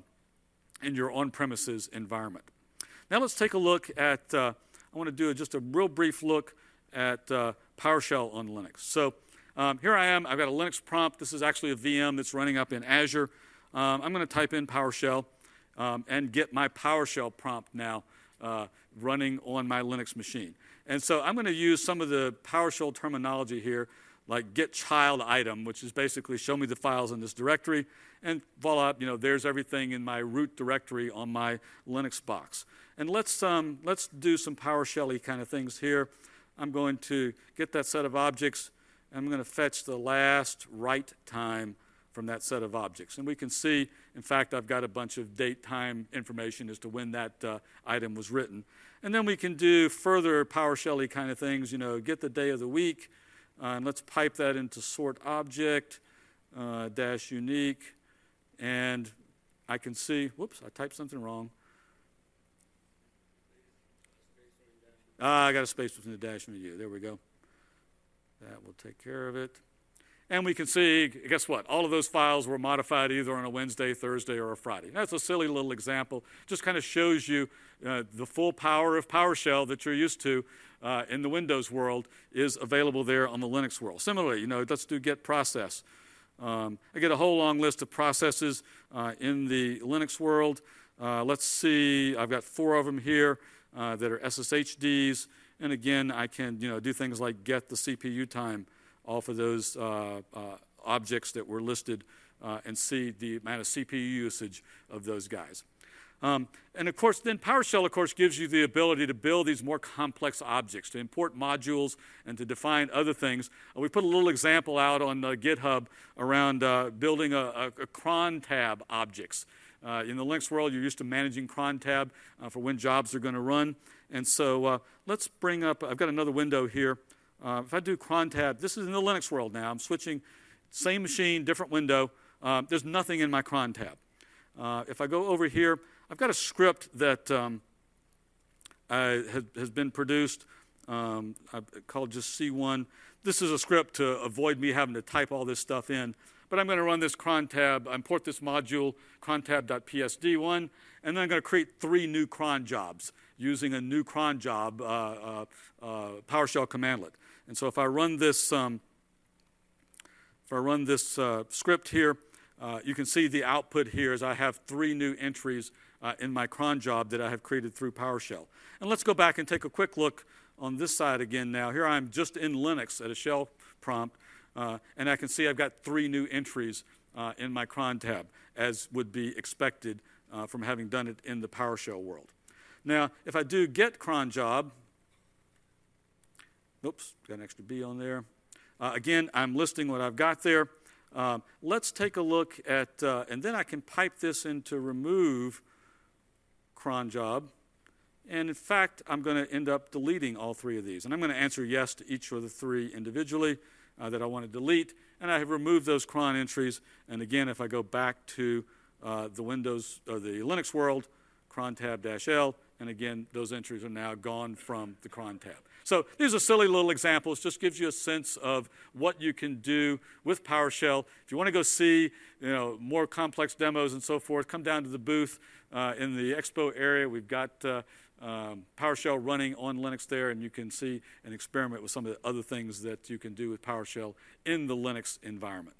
[SPEAKER 1] in your on-premises environment. Now let's take a look at, uh, I want to do just a real brief look at uh, PowerShell on Linux. So um, here I am, I've got a Linux prompt. This is actually a V M that's running up in Azure. Um, I'm going to type in PowerShell um, and get my PowerShell prompt now uh, running on my Linux machine. And so I'm going to use some of the PowerShell terminology here, like get child item, which is basically show me the files in this directory, and voila, you know, there's everything in my root directory on my Linux box. And let's, um, let's do some PowerShell-y kind of things here. I'm going to get that set of objects, and I'm going to fetch the last write time from that set of objects. And we can see, in fact, I've got a bunch of date time information as to when that uh, item was written. And then we can do further PowerShell-y kind of things, you know, get the day of the week, Uh, and let's pipe that into sort object, uh, dash unique, and I can see, whoops, I typed something wrong. Ah, I got a space between the dash and the U. There we go. That will take care of it. And we can see, guess what? All of those files were modified either on a Wednesday, Thursday, or a Friday. That's a silly little example. Just kind of shows you uh, the full power of PowerShell that you're used to uh, in the Windows world is available there on the Linux world. Similarly, you know, let's do get process. Um, I get a whole long list of processes uh, in the Linux world. Uh, let's see, I've got four of them here uh, that are S S H Ds. And again, I can, you know, do things like get the C P U time off of those uh, uh, objects that were listed uh, and see the amount of C P U usage of those guys. Um, and of course, then PowerShell, of course, gives you the ability to build these more complex objects, to import modules and to define other things. Uh, we put a little example out on uh, GitHub around uh, building a, a, a cron tab objects. Uh, in the Linux world, you're used to managing cron tab uh, for when jobs are going to run. And so uh, let's bring up, I've got another window here. Uh, if I do cron tab, this is in the Linux world now. I'm switching, same machine, different window. Um, there's nothing in my cron tab. Uh, if I go over here, I've got a script that um, uh, has, has been produced um, called just C one. This is a script to avoid me having to type all this stuff in. But I'm going to run this cron tab, import this module, crontab.psd one, and then I'm going to create three new cron jobs using a new cron job uh, uh, uh, PowerShell commandlet. And so if I run this, um, if I run this uh, script here, uh, you can see the output here is I have three new entries uh, in my cron job that I have created through PowerShell. And let's go back and take a quick look on this side again now. Here I'm just in Linux at a shell prompt, uh, and I can see I've got three new entries uh, in my cron tab, as would be expected uh, from having done it in the PowerShell world. Now, if I do get cron job, oops, got an extra B on there. Uh, again, I'm listing what I've got there. Um, let's take a look at, uh, and then I can pipe this into remove cron job. And in fact, I'm going to end up deleting all three of these. And I'm going to answer yes to each of the three individually uh, that I want to delete. And I have removed those cron entries. And again, if I go back to uh, the Windows or the Linux world, cron tab dash L, and again, those entries are now gone from the cron tab. So these are silly little examples, just gives you a sense of what you can do with PowerShell. If you want to go see you know, more complex demos and so forth, come down to the booth uh, in the expo area. We've got uh, um, PowerShell running on Linux there, and you can see and experiment with some of the other things that you can do with PowerShell in the Linux environment.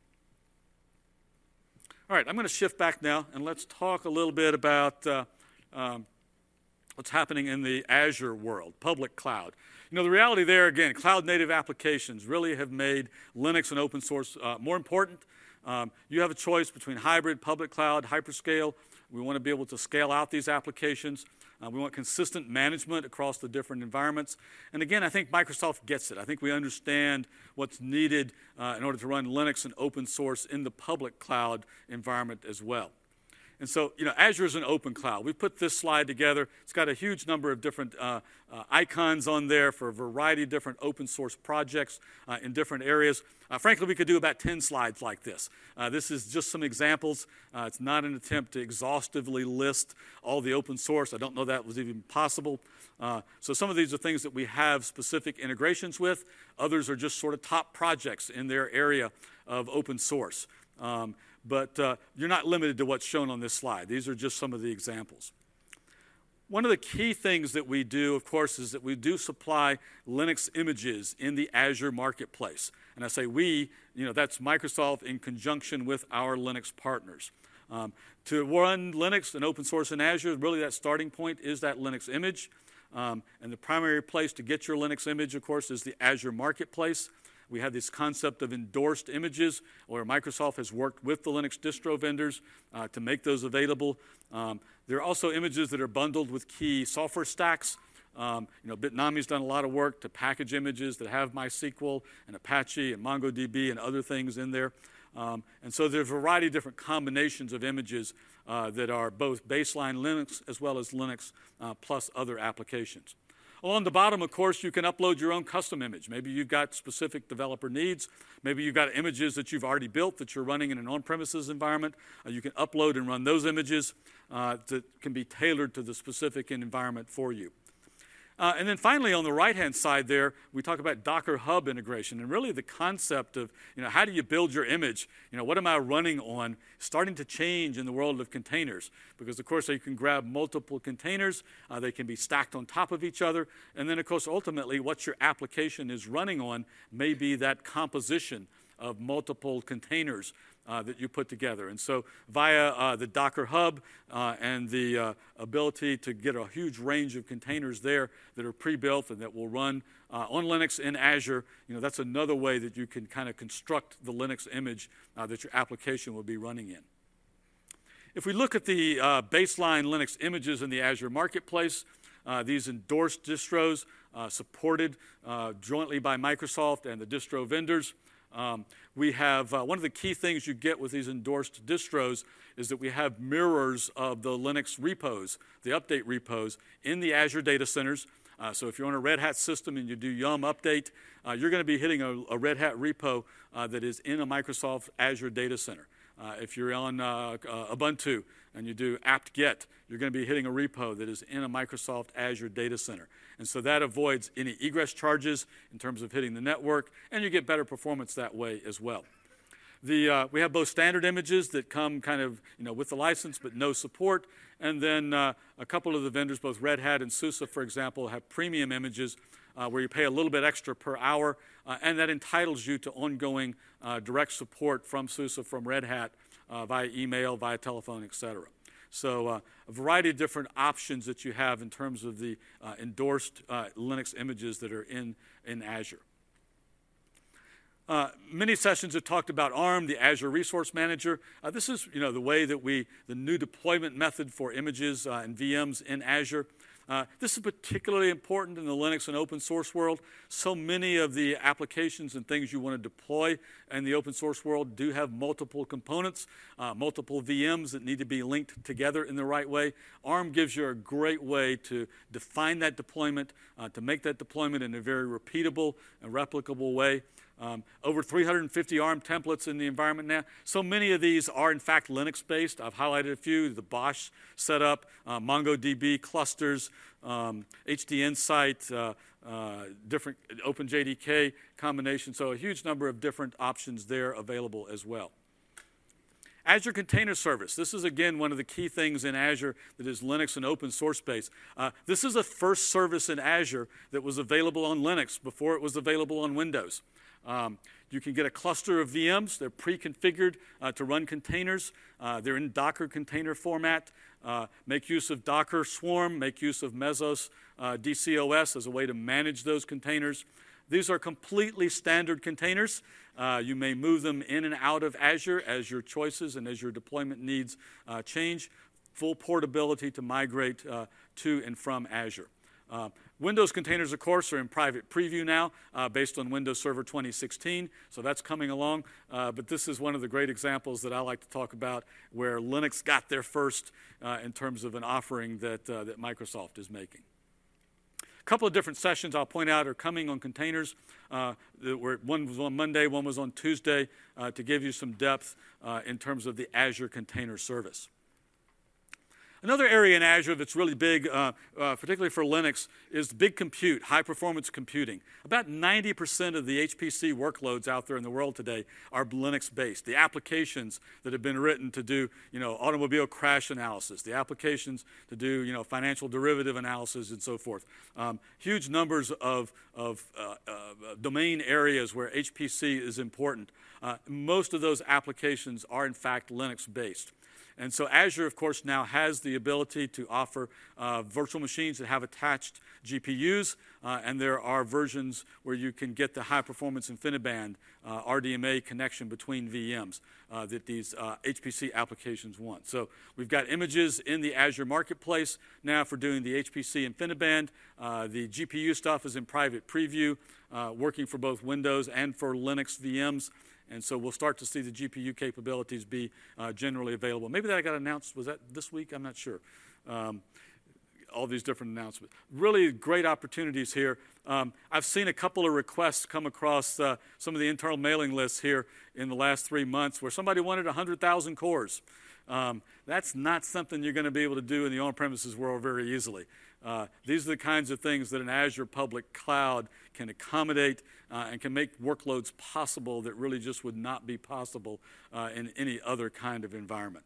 [SPEAKER 1] All right, I'm going to shift back now, and let's talk a little bit about uh, um, what's happening in the Azure world, public cloud. You know, the reality there, again, cloud-native applications really have made Linux and open source uh, more important. Um, you have a choice between hybrid, public cloud, hyperscale. We want to be able to scale out these applications. Uh, we want consistent management across the different environments. And again, I think Microsoft gets it. I think we understand what's needed uh, in order to run Linux and open source in the public cloud environment as well. And so, you know, Azure is an open cloud. We put this slide together. It's got a huge number of different uh, uh, icons on there for a variety of different open source projects uh, in different areas. Uh, frankly, we could do about ten slides like this. Uh, this is just some examples. Uh, it's not an attempt to exhaustively list all the open source. I don't know that was even possible. Uh, so some of these are things that we have specific integrations with. Others are just sort of top projects in their area of open source. Um, But uh, you're not limited to what's shown on this slide. These are just some of the examples. One of the key things that we do, of course, is that we do supply Linux images in the Azure marketplace. And I say we, you know, that's Microsoft in conjunction with our Linux partners. Um, to run Linux and open source in Azure, really that starting point is that Linux image. Um, and the primary place to get your Linux image, of course, is the Azure marketplace. We have this concept of endorsed images, where Microsoft has worked with the Linux distro vendors uh, to make those available. Um, there are also images that are bundled with key software stacks. Um, you know, Bitnami's done a lot of work to package images that have MySQL and Apache and MongoDB and other things in there. Um, and so there's a variety of different combinations of images uh, that are both baseline Linux as well as Linux uh, plus other applications. Along the bottom, of course, you can upload your own custom image. Maybe you've got specific developer needs. Maybe you've got images that you've already built that you're running in an on-premises environment. Uh, you can upload and run those images uh, that can be tailored to the specific environment for you. Uh, and then finally, on the right-hand side there, we talk about Docker Hub integration, and really the concept of, you know, how do you build your image? You know, what am I running on? Starting to change in the world of containers, because of course you can grab multiple containers, uh, they can be stacked on top of each other, and then of course ultimately what your application is running on may be that composition of multiple containers uh, that you put together. And so via uh, the Docker Hub uh, and the uh, ability to get a huge range of containers there that are pre-built and that will run uh, on Linux in Azure, you know, that's another way that you can kind of construct the Linux image uh, that your application will be running in. If we look at the uh, baseline Linux images in the Azure Marketplace, uh, these endorsed distros uh, supported uh, jointly by Microsoft and the distro vendors. Um, we have, uh, one of the key things you get with these endorsed distros is that we have mirrors of the Linux repos, the update repos, in the Azure data centers. Uh, so if you're on a Red Hat system and you do yum update, uh, you're going to be hitting a, a Red Hat repo uh, that is in a Microsoft Azure data center. Uh, if you're on uh, uh, Ubuntu and you do apt-get, you're going to be hitting a repo that is in a Microsoft Azure data center. And so that avoids any egress charges in terms of hitting the network, and you get better performance that way as well. The, uh, we have both standard images that come kind of, you know, with the license but no support, and then uh, a couple of the vendors, both Red Hat and SUSE, for example, have premium images uh, where you pay a little bit extra per hour, uh, and that entitles you to ongoing uh, direct support from SUSE, from Red Hat, uh, via email, via telephone, et cetera. So uh, a variety of different options that you have in terms of the uh, endorsed uh, Linux images that are in, in Azure. Uh, many sessions have talked about ARM, the Azure Resource Manager. Uh, this is, you know, the way that we, the new deployment method for images uh, and V Ms in Azure. Uh, this is particularly important in the Linux and open source world. So many of the applications and things you want to deploy in the open source world do have multiple components, uh, multiple V Ms that need to be linked together in the right way. ARM gives you a great way to define that deployment, uh, to make that deployment in a very repeatable and replicable way. Um, over three hundred fifty ARM templates in the environment now. So many of these are, in fact, Linux-based. I've highlighted a few, the Bosch setup, uh, MongoDB clusters, um, H D Insight, uh, uh, different OpenJDK combinations. So a huge number of different options there available as well. Azure Container Service. This is, again, one of the key things in Azure that is Linux and open source based. Uh, this is a first service in Azure that was available on Linux before it was available on Windows. Um, you can get a cluster of V Ms. They're pre-configured uh, to run containers. Uh, they're in Docker container format. Uh, make use of Docker Swarm. Make use of Mesos uh, D C O S as a way to manage those containers. These are completely standard containers. Uh, you may move them in and out of Azure as your choices and as your deployment needs uh, change. Full portability to migrate uh, to and from Azure. Uh, Windows containers, of course, are in private preview now uh, based on Windows Server twenty sixteen, so that's coming along. Uh, but this is one of the great examples that I like to talk about where Linux got there first uh, in terms of an offering that, uh, that Microsoft is making. A couple of different sessions I'll point out are coming on containers. Uh, were, one was on Monday, one was on Tuesday, uh, to give you some depth uh, in terms of the Azure Container Service. Another area in Azure that's really big, uh, uh, particularly for Linux, is big compute, high-performance computing. About ninety percent of the H P C workloads out there in the world today are Linux-based. The applications that have been written to do, you know, automobile crash analysis, the applications to do, you know, financial derivative analysis and so forth. Um, huge numbers of, of uh, uh, domain areas where H P C is important. Uh, most of those applications are, in fact, Linux-based. And so Azure, of course, now has the ability to offer uh, virtual machines that have attached G P Us, uh, and there are versions where you can get the high-performance InfiniBand uh, R D M A connection between V Ms uh, that these uh, H P C applications want. So we've got images in the Azure Marketplace now for doing the H P C InfiniBand. Uh, the G P U stuff is in private preview, uh, working for both Windows and for Linux V Ms. And so we'll start to see the G P U capabilities be uh, generally available. Maybe that got announced, was that this week? I'm not sure. Um, all these different announcements. Really great opportunities here. Um, I've seen a couple of requests come across uh, some of the internal mailing lists here in the last three months where somebody wanted one hundred thousand cores. Um, that's not something you're going to be able to do in the on-premises world very easily. Uh, these are the kinds of things that an Azure public cloud can accommodate uh, and can make workloads possible that really just would not be possible uh, in any other kind of environment.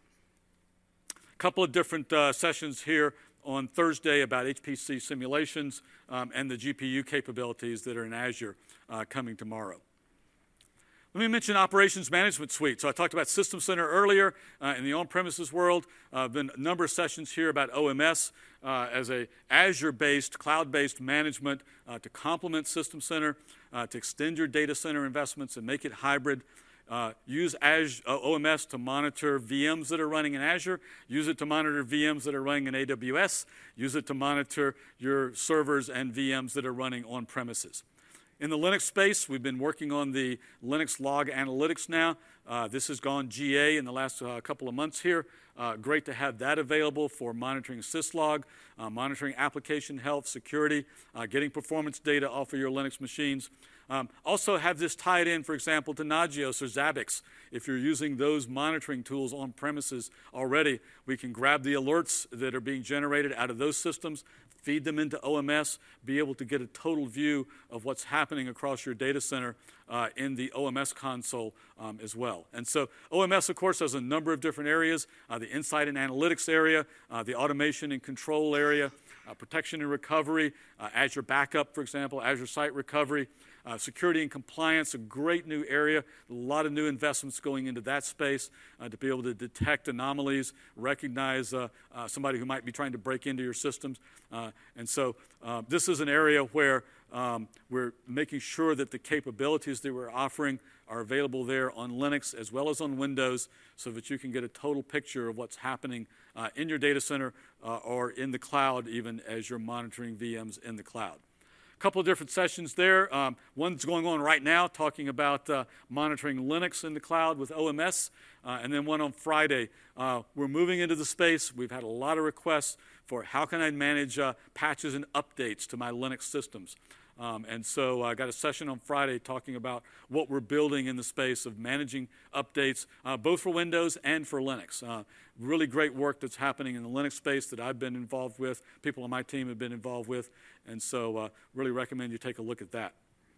[SPEAKER 1] A couple of different uh, sessions here on Thursday about H P C simulations um, and the G P U capabilities that are in Azure uh, coming tomorrow. Let me mention Operations Management Suite. So I talked about System Center earlier uh, in the on-premises world. Uh, been a number of sessions here about O M S uh, as a Azure-based, cloud-based management uh, to complement System Center, uh, to extend your data center investments and make it hybrid. Uh, use Azure, uh, O M S to monitor V Ms that are running in Azure. Use it to monitor V Ms that are running in A W S. Use it to monitor your servers and V Ms that are running on premises. In the Linux space, we've been working on the Linux Log Analytics now. Uh, this has gone G A in the last uh, couple of months here. Uh, great to have that available for monitoring syslog, uh, monitoring application health, security, uh, getting performance data off of your Linux machines. Um, also have this tied in, for example, to Nagios or Zabbix. If you're using those monitoring tools on premises already, we can grab the alerts that are being generated out of those systems, feed them into O M S, be able to get a total view of what's happening across your data center uh, in the O M S console um, as well. And so O M S, of course, has a number of different areas, uh, the insight and analytics area, uh, the automation and control area, uh, protection and recovery, uh, Azure Backup, for example, Azure Site Recovery, Uh, security and compliance, a great new area. A lot of new investments going into that space uh, to be able to detect anomalies, recognize uh, uh, somebody who might be trying to break into your systems. Uh, and so uh, this is an area where Um, we're making sure that the capabilities that we're offering are available there on Linux as well as on Windows so that you can get a total picture of what's happening uh, in your data center uh, or in the cloud even as you're monitoring V Ms in the cloud. A couple of different sessions there. Um, one's going on right now talking about uh, monitoring Linux in the cloud with O M S, uh, and then one on Friday. Uh, we're moving into the space. We've had a lot of requests for how can I manage uh, patches and updates to my Linux systems. Um, and so I got a session on Friday talking about what we're building in the space of managing updates, uh, both for Windows and for Linux. Uh, really great work that's happening in the Linux space that I've been involved with, people on my team have been involved with, and so uh, really recommend you take a look at that.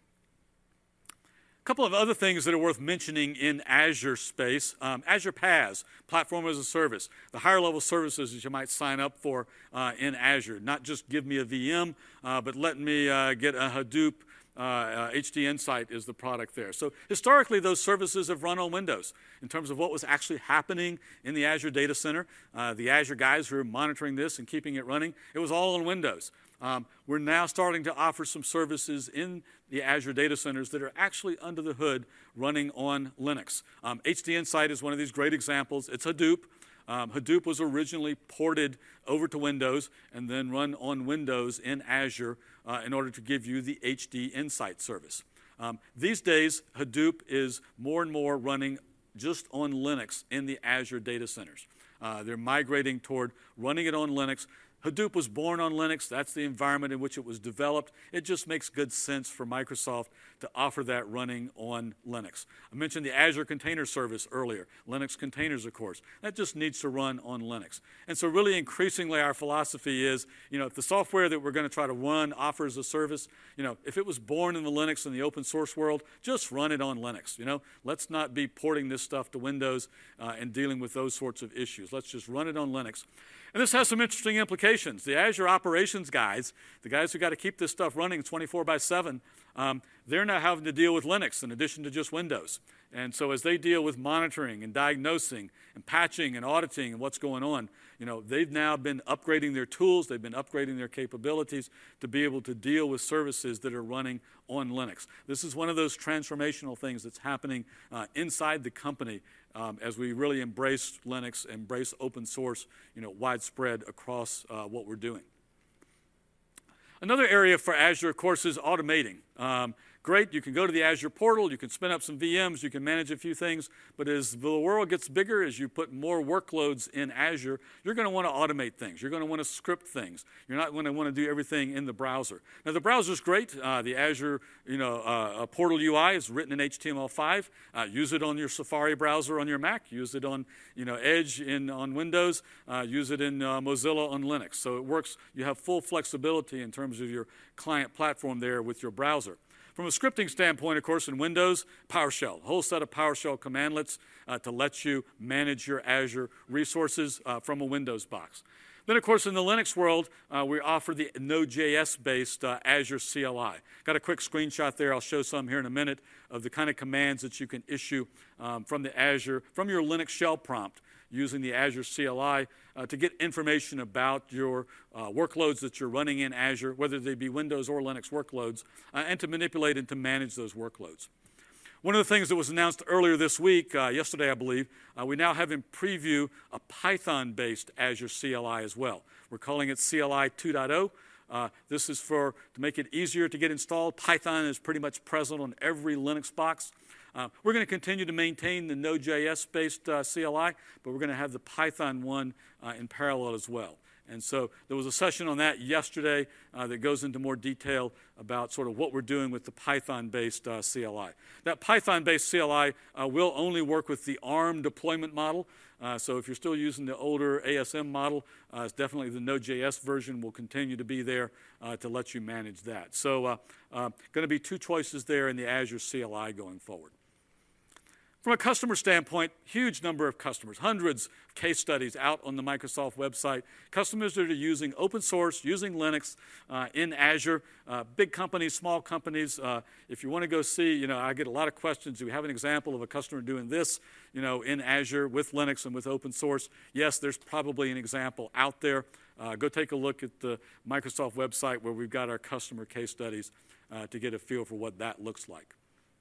[SPEAKER 1] A couple of other things that are worth mentioning in Azure space. Um, Azure PaaS, Platform as a Service, the higher level services that you might sign up for uh, in Azure. Not just give me a V M, uh, but let me uh, get a Hadoop. Uh, uh, H D Insight is the product there. So historically, those services have run on Windows. In terms of what was actually happening in the Azure data center, uh, the Azure guys who are monitoring this and keeping it running, it was all on Windows. Um, we're now starting to offer some services in the Azure data centers that are actually under the hood running on Linux. Um, H D Insight is one of these great examples. It's Hadoop. Um, Hadoop was originally ported over to Windows and then run on Windows in Azure uh, in order to give you the H D Insight service. Um, these days, Hadoop is more and more running just on Linux in the Azure data centers. Uh, they're migrating toward running it on Linux. Hadoop was born on Linux. That's the environment in which it was developed. It just makes good sense for Microsoft to offer that running on Linux. I mentioned the Azure Container Service earlier, Linux containers, of course. That just needs to run on Linux. And so really increasingly our philosophy is, you know, if the software that we're going to try to run offers a service, you know, if it was born in the Linux and the open source world, just run it on Linux, you know. Let's not be porting this stuff to Windows uh, and dealing with those sorts of issues. Let's just run it on Linux. And this has some interesting implications. The Azure operations guys, the guys who got to keep this stuff running twenty-four by seven, um, they're now having to deal with Linux in addition to just Windows. And so as they deal with monitoring and diagnosing and patching and auditing and what's going on, you know, they've now been upgrading their tools, they've been upgrading their capabilities to be able to deal with services that are running on Linux. This is one of those transformational things that's happening uh, inside the company um, as we really embrace Linux, embrace open source, you know, widespread across uh, what we're doing. Another area for Azure, of course, is automating. Um, Great, you can go to the Azure portal, you can spin up some V Ms, you can manage a few things, but as the world gets bigger, as you put more workloads in Azure, you're going to want to automate things. You're going to want to script things. You're not going to want to do everything in the browser. Now, the browser's great. Uh, the Azure you know, uh, portal U I is written in H T M L five. Uh, use it on your Safari browser on your Mac. Use it on you know, Edge in, on Windows. Uh, use it in uh, Mozilla on Linux. So it works. You have full flexibility in terms of your client platform there with your browser. From a scripting standpoint, of course, in Windows, PowerShell, a whole set of PowerShell commandlets uh, to let you manage your Azure resources uh, from a Windows box. Then, of course, in the Linux world, uh, we offer the Node.js-based uh, Azure C L I. Got a quick screenshot there. I'll show some here in a minute of the kind of commands that you can issue um, from the Azure, from your Linux shell prompt using the Azure C L I uh, to get information about your uh, workloads that you're running in Azure, whether they be Windows or Linux workloads, uh, and to manipulate and to manage those workloads. One of the things that was announced earlier this week, uh, yesterday I believe, uh, we now have in preview a Python-based Azure C L I as well. We're calling it C L I two point oh. Uh, this is for to make it easier to get installed. Python is pretty much present on every Linux box. Uh, we're going to continue to maintain the Node.js-based uh, C L I, but we're going to have the Python one uh, in parallel as well. And so there was a session on that yesterday uh, that goes into more detail about sort of what we're doing with the Python-based uh, C L I. That Python-based C L I uh, will only work with the ARM deployment model. Uh, so if you're still using the older A S M model, uh, it's definitely the Node.js version will continue to be there uh, to let you manage that. So uh, uh, going to be two choices there in the Azure C L I going forward. From a customer standpoint, huge number of customers, hundreds of case studies out on the Microsoft website. Customers that are using open source, using Linux uh, in Azure, uh, big companies, small companies. Uh, if you want to go see, you know, I get a lot of questions. Do we have an example of a customer doing this, you know, in Azure with Linux and with open source? Yes, there's probably an example out there. Uh, go take a look at the Microsoft website where we've got our customer case studies uh, to get a feel for what that looks like.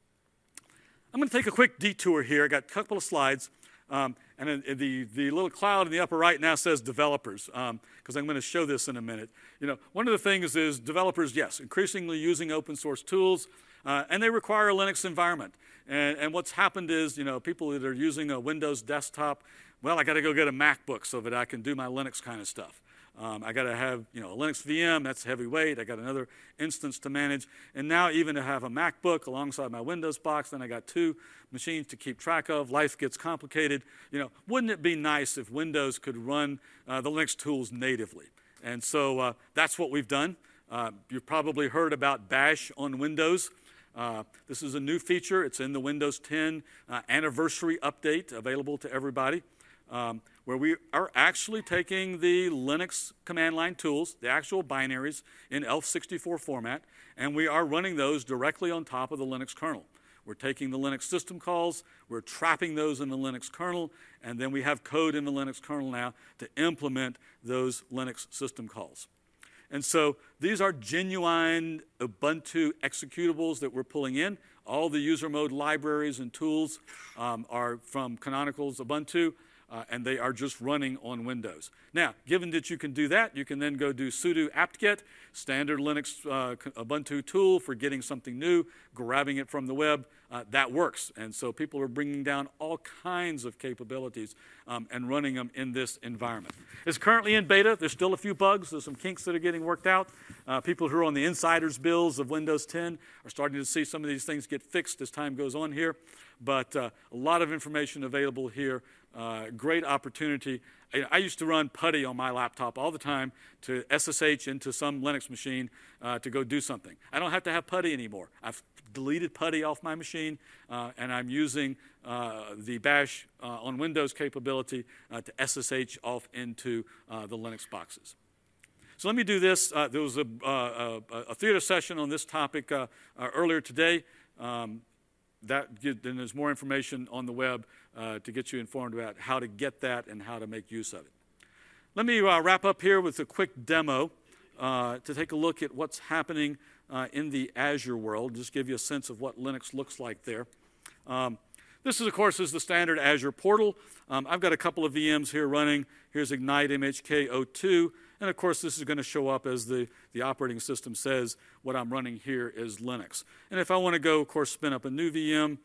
[SPEAKER 1] I'm going to take a quick detour here. I got a couple of slides. Um, and the, the little cloud in the upper right now says developers, because um, I'm going to show this in a minute. You know, one of the things is developers, yes, increasingly using open source tools, uh, and they require a Linux environment. And, and what's happened is, you know, people that are using a Windows desktop, well, I got to go get a MacBook so that I can do my Linux kind of stuff. Um, I got to have, you know, a Linux V M, that's heavyweight. I got another instance to manage. And now even to have a MacBook alongside my Windows box, then I got two machines to keep track of. Life gets complicated. You know, wouldn't it be nice if Windows could run uh, the Linux tools natively? And so uh, that's what we've done. Uh, you've probably heard about Bash on Windows. Uh, this is a new feature. It's in the Windows ten uh, anniversary update available to everybody. Um, where we are actually taking the Linux command line tools, the actual binaries in E L F sixty-four format, and we are running those directly on top of the Linux kernel. We're taking the Linux system calls, we're trapping those in the Linux kernel, and then we have code in the Linux kernel now to implement those Linux system calls. And so these are genuine Ubuntu executables that we're pulling in. All the user mode libraries and tools um, are from Canonical's Ubuntu. Uh, and they are just running on Windows. Now, given that you can do that, you can then go do sudo apt-get, standard Linux uh, Ubuntu tool for getting something new, grabbing it from the web. Uh, that works. And so people are bringing down all kinds of capabilities um, and running them in this environment. It's currently in beta. There's still a few bugs. There's some kinks that are getting worked out. Uh, people who are on the insiders builds of Windows ten are starting to see some of these things get fixed as time goes on here. But uh, a lot of information available here. Uh, great opportunity. I, I used to run PuTTY on my laptop all the time to S S H into some Linux machine uh, to go do something. I don't have to have PuTTY anymore. I've deleted PuTTY off my machine, uh, and I'm using uh, the Bash uh, on Windows capability uh, to S S H off into uh, the Linux boxes. So let me do this. Uh, there was a, uh, a, a theater session on this topic uh, uh, earlier today. Um, That, then there's more information on the web uh, to get you informed about how to get that and how to make use of it. Let me uh, wrap up here with a quick demo uh, to take a look at what's happening uh, in the Azure world, just give you a sense of what Linux looks like there. Um, this, is, of course, is the standard Azure portal. Um, I've got a couple of V Ms here running. Here's Ignite M H K zero two. And, of course, this is going to show up as the, the operating system says what I'm running here is Linux. And if I want to go, of course, spin up a new V M,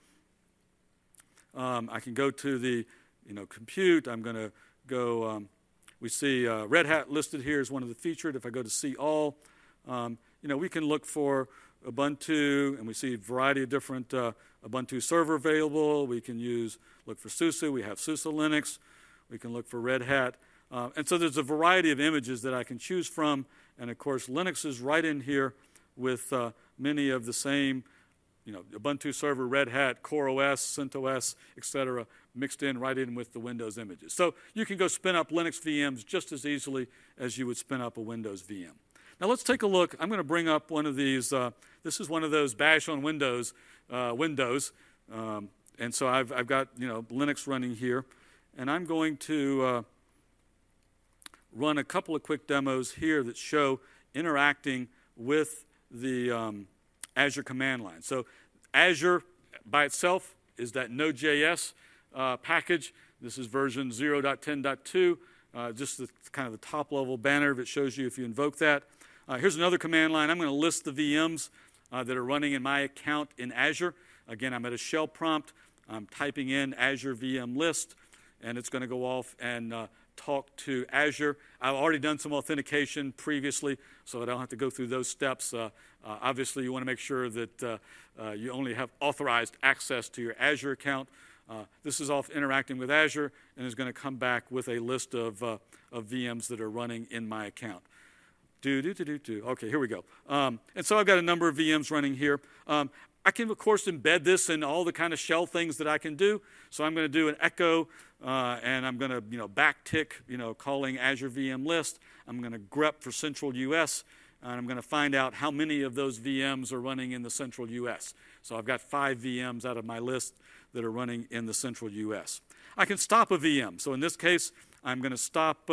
[SPEAKER 1] um, I can go to the, you know, compute. I'm going to go, um, we see uh, Red Hat listed here as one of the featured. If I go to see all, um, you know, we can look for Ubuntu, and we see a variety of different uh, Ubuntu server available. We can use, look for SUSE. We have SUSE Linux. We can look for Red Hat. Uh, and so there's a variety of images that I can choose from. And, of course, Linux is right in here with uh, many of the same, you know, Ubuntu server, Red Hat, CoreOS, CentOS, et cetera, mixed in right in with the Windows images. So you can go spin up Linux V Ms just as easily as you would spin up a Windows V M. Now let's take a look. I'm going to bring up one of these. Uh, this is one of those Bash on Windows uh, windows. Um, and so I've, I've got, you know, Linux running here. And I'm going to uh, run a couple of quick demos here that show interacting with the um, Azure command line. So Azure by itself is that Node.js uh, package. This is version zero point ten point two, uh, just the kind of the top level banner that shows you if you invoke that. Uh, here's another command line. I'm going to list the V Ms uh, that are running in my account in Azure. Again, I'm at a shell prompt. I'm typing in Azure V M list, and it's going to go off and uh, talk to Azure. I've already done some authentication previously, so I don't have to go through those steps. Uh, uh, obviously, you want to make sure that uh, uh, you only have authorized access to your Azure account. Uh, this is off interacting with Azure, and is going to come back with a list of, uh, of V Ms that are running in my account. Do, do, do, do, do. Okay, here we go. Um, and so I've got a number of V Ms running here. Um, I can, of course, embed this in all the kind of shell things that I can do. So I'm going to do an echo, uh, and I'm going to, you know, backtick, you know, calling Azure V M list. I'm going to grep for central U S, and I'm going to find out how many of those V Ms are running in the central U S. So I've got five V Ms out of my list that are running in the central U S. I can stop a V M. So in this case, I'm going to stop uh,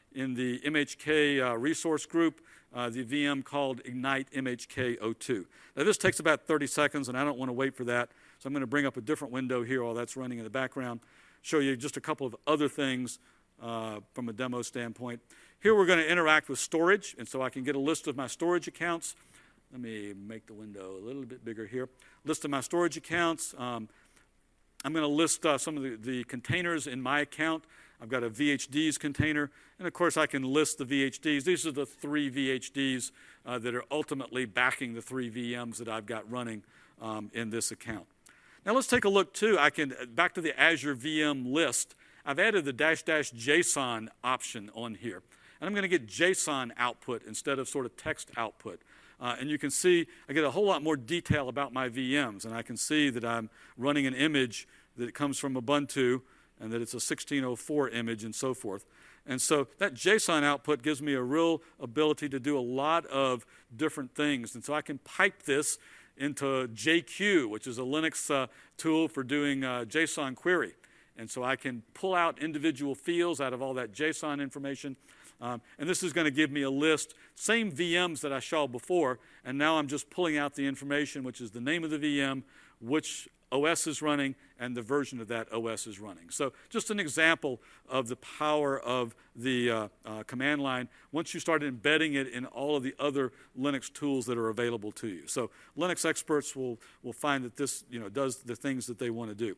[SPEAKER 1] in the M H K uh, resource group uh, the V M called Ignite M H K zero two. Now this takes about thirty seconds, and I don't want to wait for that, so I'm going to bring up a different window here while that's running in the background, show you just a couple of other things uh, from a demo standpoint. Here we're going to interact with storage, and so I can get a list of my storage accounts. Let me make the window a little bit bigger here. List of my storage accounts. Um, I'm going to list uh, some of the, the containers in my account. I've got a V H Ds container, and of course I can list the V H Ds. These are the three V H Ds uh, that are ultimately backing the three V Ms that I've got running um, in this account. Now let's take a look too. I can, back to the Azure V M list, I've added the dash dash JSON option on here. And I'm going to get JSON output instead of sort of text output. Uh, and you can see I get a whole lot more detail about my V Ms. And I can see that I'm running an image that comes from Ubuntu and that it's a sixteen oh four image and so forth. And so that JSON output gives me a real ability to do a lot of different things. And so I can pipe this into J Q, which is a Linux uh, tool for doing uh, JSON query. And so I can pull out individual fields out of all that JSON information. Um, and this is going to give me a list, same V Ms that I showed before, and now I'm just pulling out the information, which is the name of the V M, which O S is running, and the version of that O S is running. So just an example of the power of the uh, uh, command line once you start embedding it in all of the other Linux tools that are available to you. So Linux experts will, will find that this you know, does the things that they want to do.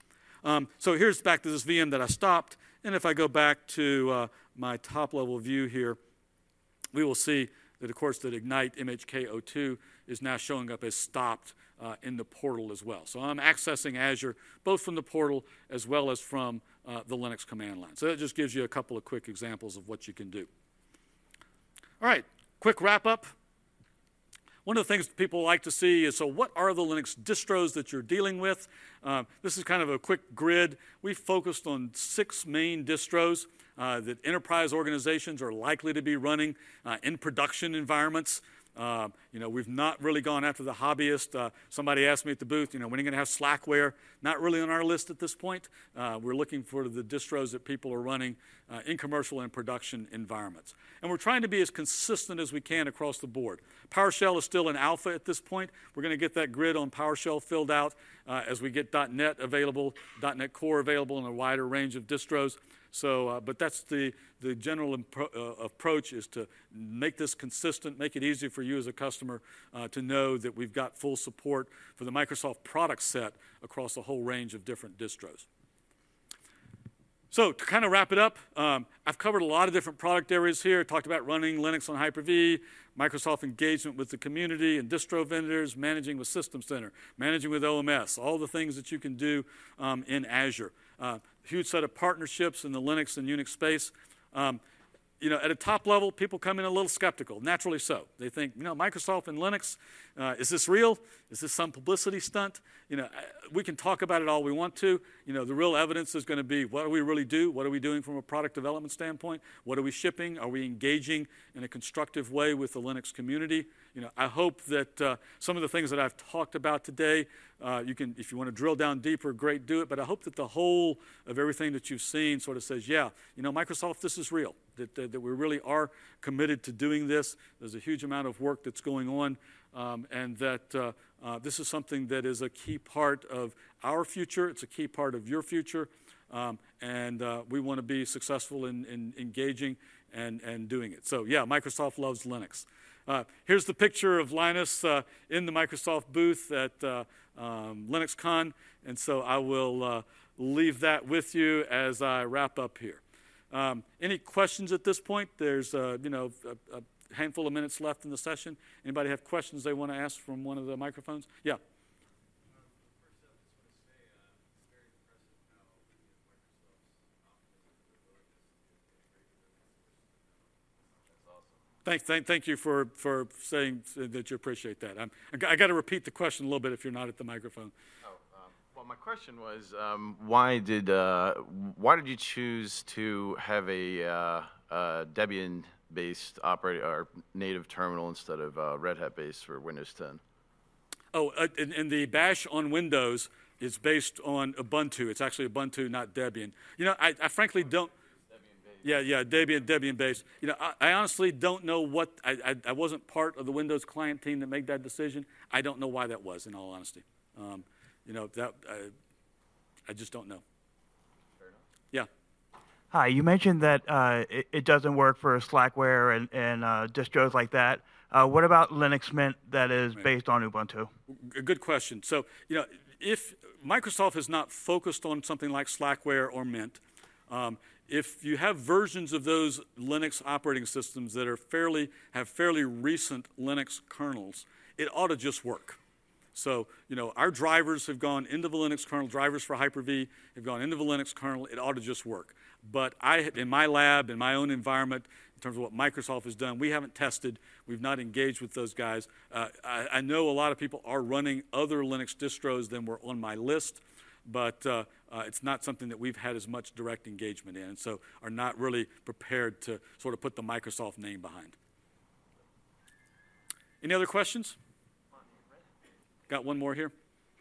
[SPEAKER 1] Um, so here's back to this V M that I stopped, and if I go back to uh, my top-level view here, we will see that, of course, that Ignite M H K zero two is now showing up as stopped uh, in the portal as well. So I'm accessing Azure both from the portal as well as from uh, the Linux command line. So that just gives you a couple of quick examples of what you can do. All right, quick wrap-up. One of the things people like to see is, so what are the Linux distros that you're dealing with? Uh, this is kind of a quick grid. We focused on six main distros uh, that enterprise organizations are likely to be running uh, in production environments. Uh, you know, we've not really gone after the hobbyist. Uh, somebody asked me at the booth, you know, when are you going to have Slackware? Not really on our list at this point. Uh, we're looking for the distros that people are running uh, in commercial and production environments. And we're trying to be as consistent as we can across the board. PowerShell is still in alpha at this point. We're going to get that grid on PowerShell filled out uh, as we get dot net available, dot net Core available in a wider range of distros. So, uh, but that's the, the general impro uh, approach, is to make this consistent, make it easy for you as a customer uh, to know that we've got full support for the Microsoft product set across a whole range of different distros. So to kind of wrap it up, um, I've covered a lot of different product areas here, talked about running Linux on Hyper-V, Microsoft engagement with the community and distro vendors, managing with System Center, managing with O M S, all the things that you can do um, in Azure. Uh, huge set of partnerships in the Linux and Unix space. Um, you know, at a top level, people come in a little skeptical, naturally so. They think, you know, Microsoft and Linux, uh, is this real? Is this some publicity stunt? You know, we can talk about it all we want to. You know, the real evidence is going to be, what do we really do? What are we doing from a product development standpoint? What are we shipping? Are we engaging in a constructive way with the Linux community? You know, I hope that uh, some of the things that I've talked about today, uh, you can, if you want to drill down deeper, great, do it. But I hope that the whole of everything that you've seen sort of says, yeah, you know, Microsoft, this is real. That, that, that we really are committed to doing this. There's a huge amount of work that's going on, um, and that uh, uh, this is something that is a key part of our future. It's a key part of your future, um, and uh, we want to be successful in, in engaging and, and doing it. So yeah, Microsoft loves Linux. Uh, here's the picture of Linus uh, in the Microsoft booth at uh, um, LinuxCon, and so I will uh, leave that with you as I wrap up here. Um, any questions at this point? There's uh, you know, a, a handful of minutes left in the session. Anybody have questions they want to ask from one of the microphones? Yeah. Thank, thank, thank you for, for saying that you appreciate that. I'm, I got to repeat the question a little bit if you're not at the microphone.
[SPEAKER 2] Oh, um, well, my question was, um, why did uh, why did you choose to have a, uh, a Debian-based operating or native terminal instead of uh, Red Hat-based for Windows ten?
[SPEAKER 1] Oh, uh, and, and the Bash on Windows is based on Ubuntu. It's actually Ubuntu, not Debian. You know, I, I frankly don't. Yeah, yeah, Debian, Debian based. You know, I, I honestly don't know what, I, I, I wasn't part of the Windows client team that made that decision. I don't know why that was, in all honesty. Um, you know, that, I, I just don't know.
[SPEAKER 2] Fair enough.
[SPEAKER 1] Yeah.
[SPEAKER 3] Hi, you mentioned that uh, it, it doesn't work for Slackware and, and uh, distros like that. Uh, what about Linux Mint that is
[SPEAKER 1] Right.
[SPEAKER 3] based on Ubuntu?
[SPEAKER 1] A good question. So, you know, if Microsoft has not focused on something like Slackware or Mint, um, if you have versions of those Linux operating systems that are fairly, have fairly recent Linux kernels, it ought to just work. So, you know, our drivers have gone into the Linux kernel, drivers for Hyper-V have gone into the Linux kernel, it ought to just work. But I, in my lab, in my own environment, in terms of what Microsoft has done, we haven't tested, we've not engaged with those guys. Uh, I, I know a lot of people are running other Linux distros than were on my list, but uh, uh, it's not something that we've had as much direct engagement in, and so are not really prepared to sort of put the Microsoft name behind. Any other questions? Got one more here.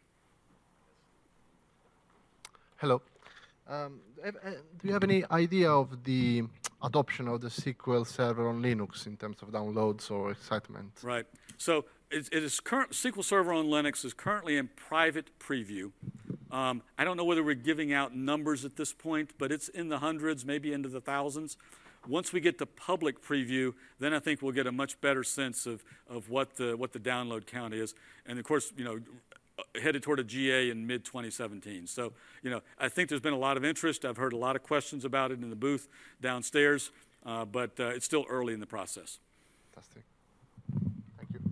[SPEAKER 4] Hello. Um, have- uh, do you have any idea of the adoption of the S Q L Server on Linux in terms of downloads or excitement?
[SPEAKER 1] Right. So it, it is current, S Q L Server on Linux is currently in private preview. Um, I don't know whether we're giving out numbers at this point, but it's in the hundreds, maybe into the thousands. Once we get to public preview, then I think we'll get a much better sense of, of what the what the download count is. And of course, you know, headed toward a G A in mid twenty seventeen. So, you know, I think there's been a lot of interest. I've heard a lot of questions about it in the booth downstairs, uh, but uh, it's still early in the process.
[SPEAKER 4] Fantastic. Thank you.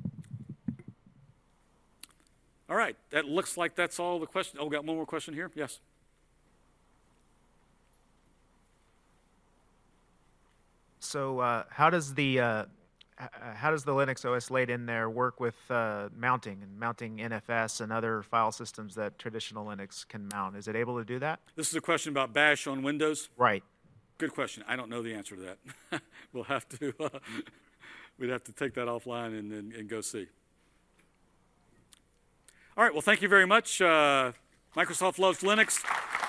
[SPEAKER 1] All right, that looks like that's all the questions. Oh, got one more question here? Yes.
[SPEAKER 5] So uh, how does the uh, h- how does the Linux O S laid in there work with uh, mounting and mounting N F S and other file systems that traditional Linux can mount? Is it able to do that?
[SPEAKER 1] This is a question about Bash on Windows.
[SPEAKER 5] Right.
[SPEAKER 1] Good question. I don't know the answer to that. We'll have to, uh, we'd have to take that offline and, and, and go see. All right, well, thank you very much. Uh, Microsoft loves Linux.